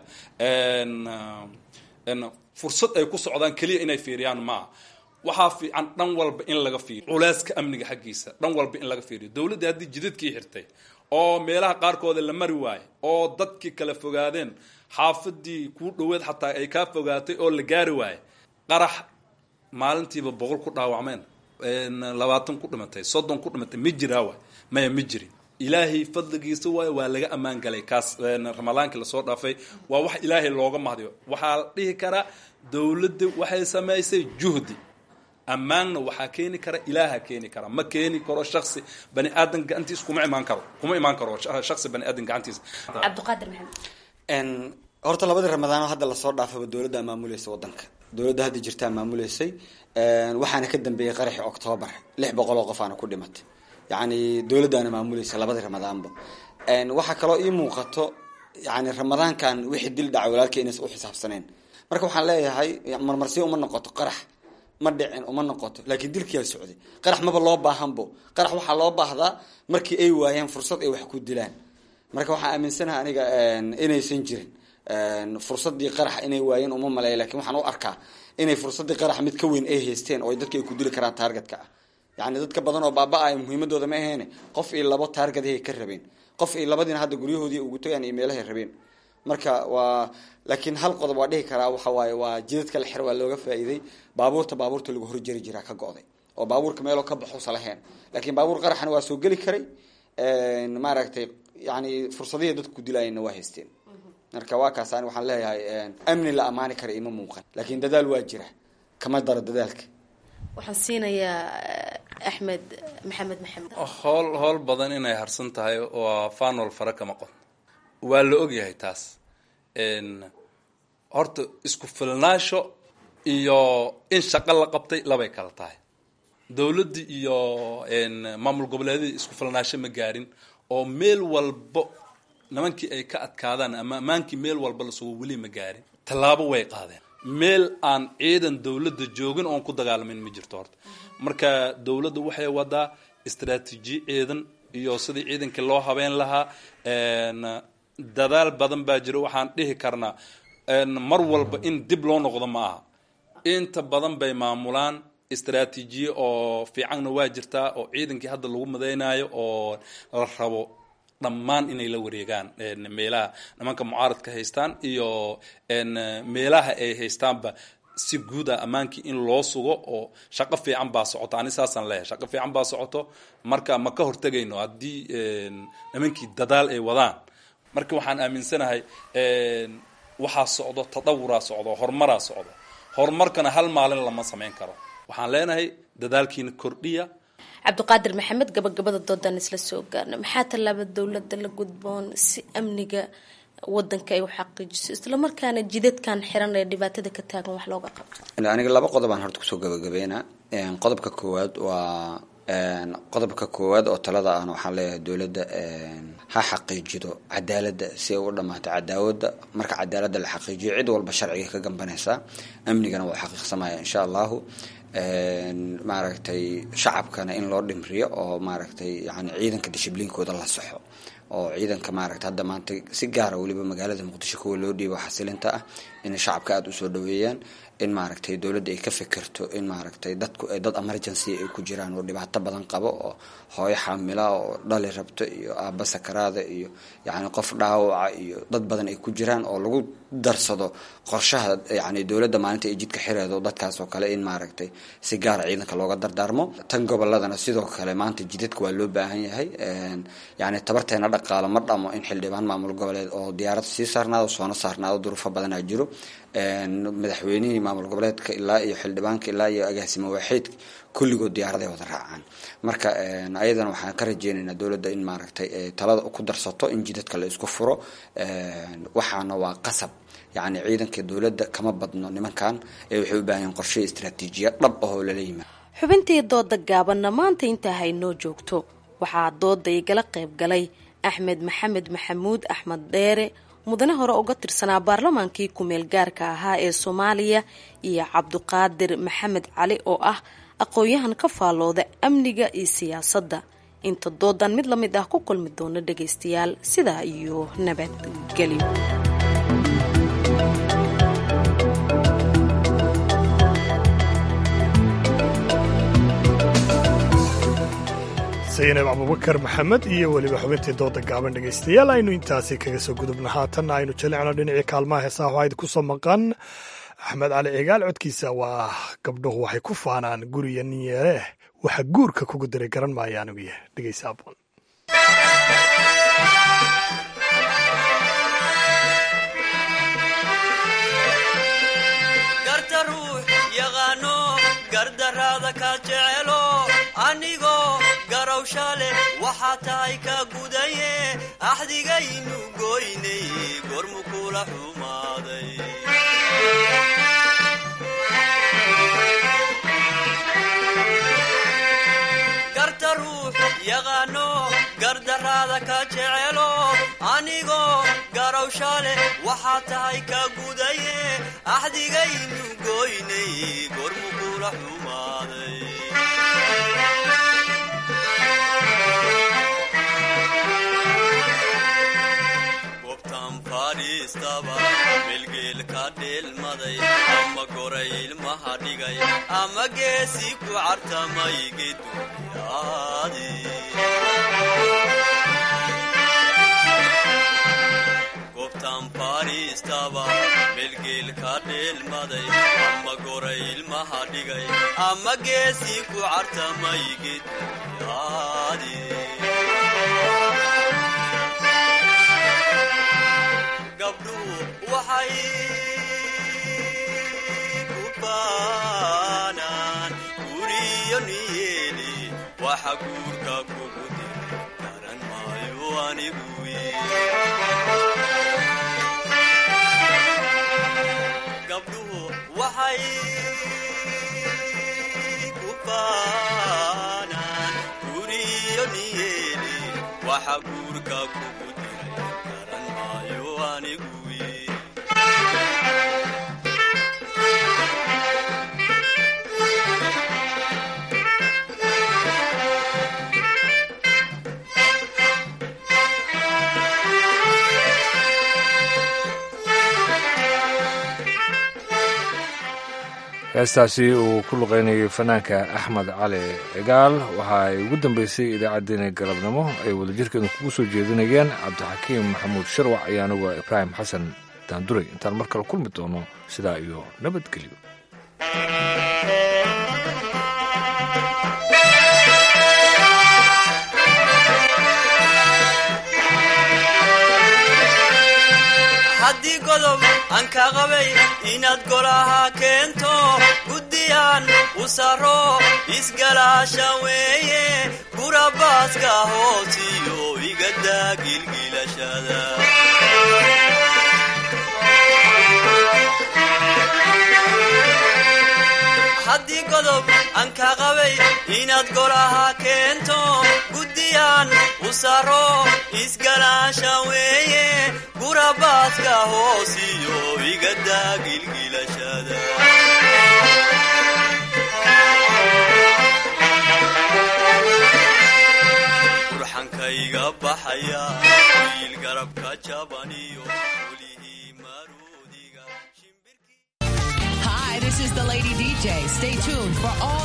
fursad ay ku socdaan keliya inay fiiriyaan maaha waxaa fiican dhan walba in laga fiiriyo culeyska amniga xaggiisa dhan walba in laga fiiriyo dowladda haddii jidadkii xirtay oo meelaha qaarkooda la mari waayo oo dadkii kala fogaadeen xaafadii kuu dhoweed xataa ay kaa fogaatay oo la gaari waayo qarax maalintiiba 100 ku dhaawacmeen 20 ku dhimatay 30 ku dhimatay ma jiraa waay maya ma jirin ilaahay fadligiisa waay waa laga ammaan galay kaas ramadaankii lasoo dhaafay waa wax ilaahay looga mahdiyo waxaa la dhihi karaa dowladda waxay samaysay juhdi ammaanna waxaa keeni kara ilaaha keeni kara ma keeni karo shaksi bani aadan gacantiisa kuma imaan karo shaksi bani aadan gacantiisa cabdiqaadir maxamed horta labadii ramadaano hadda lasoo dhaafaba dowladda maamulaysa wadanka dowladda hadda jirtaa maamuleysay waxaana ka dambeeyay qaraxii October 600 oo qof aana ku dhimatay yani dowladdaana maamulaysa labadii ramadaanba waxa kaloo ii muuqato yani ramadaankan wixii dil dhacay walaalkii inay u xisaabsaneen marka waxaan leeyahay marmarsiyo uma noqoto qarax ma dhicin uma noqoto laakiin dilkii ay socday qarax maba loo baahanbo qarax waxa loo baahdaa markii ay waayeen fursad ay wax ku dilaan marka waxaan aaminsanahay aniga inaysan jirin fursadii qarax inay waayeen uma maleeyo laakiin waxaan u arkaa inay fursadii qarax mid ka weyn ay haysteen oo dadka ay ku dili karaan targetka ah yani dadka badan oo baaba'ay muhiimadooda ma ahayn qof iyo labo target ay ka rabeen qof iyo labadiina hadda guryahoodii ugu tagayaan email-ay rabeen marka waa laakiin hal qodob waa dhihi karaa waxa waaye waa jidadka la xir waa looga faa'iiday baabuurta lagu horjari jiraa ka go'day oo baabuurka meelo ka baxo salahayn laakiin baabuur qaraxna waa soo gali karay maaragtay yani fursadii dadku dilayna waa haysteen marka waa kaasaan waxaan leeyahay amni la amaani kara ima muuqan laakiin dadaal waa jira kama daro dadaalka waxaan siinayaa axmed maxamed howl badan inay harsan tahay oo faanol fara kama qod waa la ogyahay taas horta isku filnaasho iyo in shaqo la qabtay labay kala tahay dowladda iyo maamul goboleedyada isku filnaasho ma gaarin oo meel walbo nimankii ay ka adkaadaan ama amaankii meel walba lasoo weli ma gaarin tallaabo way qaadeen meel aan ciidan dowladda joogin oon ku dagaalamin ma jirto horta marka dowladda waxay wadaa istaraatiiji ciidan iyo sidii ciidankii loo habeen lahaa dadaal badan baa jiro waxaan dhihi karnaa mar walba in dib loo noqdo ma aha inta badan bay maamulaan istaraatiijiye oo fiicanna waa jirtaa oo ciidankii hadda lagu madaynayo oo la rabo dhammaan inay la wareegaan meelaha nimanka mucaaradka haystaan iyo meelaha ay haystaanba si guud ah ammaankii in loo sugo oo shaqo fiican baa socoto ani saasaan leeyahay shaqo fiican baa socoto marka ma ka hortegayno haddii nimankii dadaal ay wadaan marka waxaan aaminsanahay waxaa socdo tadawuraa socdo horumaraa socdo horumarkana hal maalin lama samayn karo waxaan leenahay dadaalkiina kordhiya cabdiqaadir maxamed gabagabada doodaan isla soo gaarna maxaa tallaaba dowladda la gudboon si amniga wadanka ay u xaqiijiso islamarkaana jidadkan xiran ee dhibaatada ka taagan wax looga qabto? aniga laba qodob aan horta kusoo gabagabeynaa. qodobka koowaad oo talada ahna waxaan leeyahay dowladda ha xaqiijido cadaaladda si ay u dhamaato cadaawada. marka cadaaladda la xaqiijiyo cid walba sharciga ka gambanaysaa, amnigana waa xaqiiqsamaya insha allahu. maaragtay shacabkana in loo dhimriyo oo maaragtay yani ciidanka dishibliinkooda la saxo oo ciidanka maaragtay hadda maanta si gaara weliba magaalada muqdisho kuwa loo dhiibo xasilinta ah inay shacabka aada usoo dhaweeyaan, in maaragtay dowladda ay ka fikirto in maaragtay dadku ay dad emergency ay ku jiraan oo dhibaato badan qabo oo hooyo xaamila oo dhali rabto iyo aaba sakaraada iyo yani qof dhaawaca iyo dad badan ay ku jiraan oo lagu darsado qorshaha yani dowladda maalinta ay jidka xireedo dadkaas oo kale in maaragtay si gaara ciidanka looga dardaarmo. tan goboladana sidoo kale maanta jidadka waa loo baahan yahay, yani tabarteena dhaqaalo ma dhamo in xildhibaan maamul goboleed oo diyaarad sii saarnaado soona saarnaado duruufo badanaa jiro. madaxweynihii maamul goboleedka ilaa iyo xildhibaanka ilaa iyo agaasimo waaxeedka kulligood diyaaraday wada raacaan. marka ayadana waxaan ka rajeynaynaa dowladda in maaragtay talada ku darsato in jidadka la isku furo. waxaana waa qasab, yani ciidanka dowladda kama badno nimankan, waxay u baahan yihiin qorshe istaraatiijiya dhab ahoo lala yimaado. xubintii dooda gaabanna maanta intaa haynoo joogto. waxaa dooda igala qayb galay axmed maxamed maxamuud axmed dheere, mudane hore uga tirsanaa baarlamaankii ku-meel gaarka ahaa ee Soomaaliya, iyo Cabdiqaadir Maxamed Cali oo ah aqoon-yahan ka faallooda amniga iyo siyaasadda. inta doodan mid la mid ah ku kulmi doona dhagaystayaal, sidaa iyo nabadgelyo. saynab abubakar maxamed iyo weliba xubintii dooda gaaban. dhegaystayaal aynu intaasi kaga soo gudubna haatanna aynu jalicno dhinacii kaalmaha heesaha waxaa idinku soo maqan axmed cali cigaal codkiisa. waa gabdhuhu waxay ku faanaan guriya nin yeere waxa guurka kugu diray garan maayo anigu yah. dhegaysa aboon. garta ruux yaqaano gardaraada ka jecelo anigoo garawshale waxaa tahay ka gudaye axdigaynu goynay gormu kula xumaaday. garta ruux yaqaano gardaraada ka jecelo anigoo garawshale waxaa tahay ka gudaye axdigaynu goynay gormu kula xumaaday. bilgeelka dheelmaday ama goray ilmaha dhigay ama geesi ku cartamay geduyaadi. gobtan faristaba bilgeelka dheelmaday ama goray ilmaha dhigay ama geesi ku cartamay geduyaadi. gabdhuhu waxay ku baanaan guriyo niyeeli waxa guurka kugu diray garan maayo anigu. gabdhuhu waxay ku baanaan guriyo niyeeli waxa guurka kugu diray garan maayo anigu. heestaasi uu ku luqaynayay fanaanka axmed cali cigaal waxa ay ugu dambeysay idaacaddeenii galabnimo ay wadajirkeedu kugu soo jeedinayeen cabdixakiim maxamuud sharwac iyo anigu ibraahim xasan daanduray. intaan mar kale kulmi doono sidaa iyo nabadgelyo. haddii godob aan ka qabay inaad golaha keento guddi gudiyaan u saro isgalaasha weeye gurabaaska hoosiyo igadaa gilgilashada haddii godob aan ka qabay inaad golaha keento gudiyaan u saro isgalaasha weeye gurabaaska hoosiyo igadaa gilgilashada burxankayga baxaya wiil garabka jabaniyo Hi, this is the Lady DJ. Stay tuned for all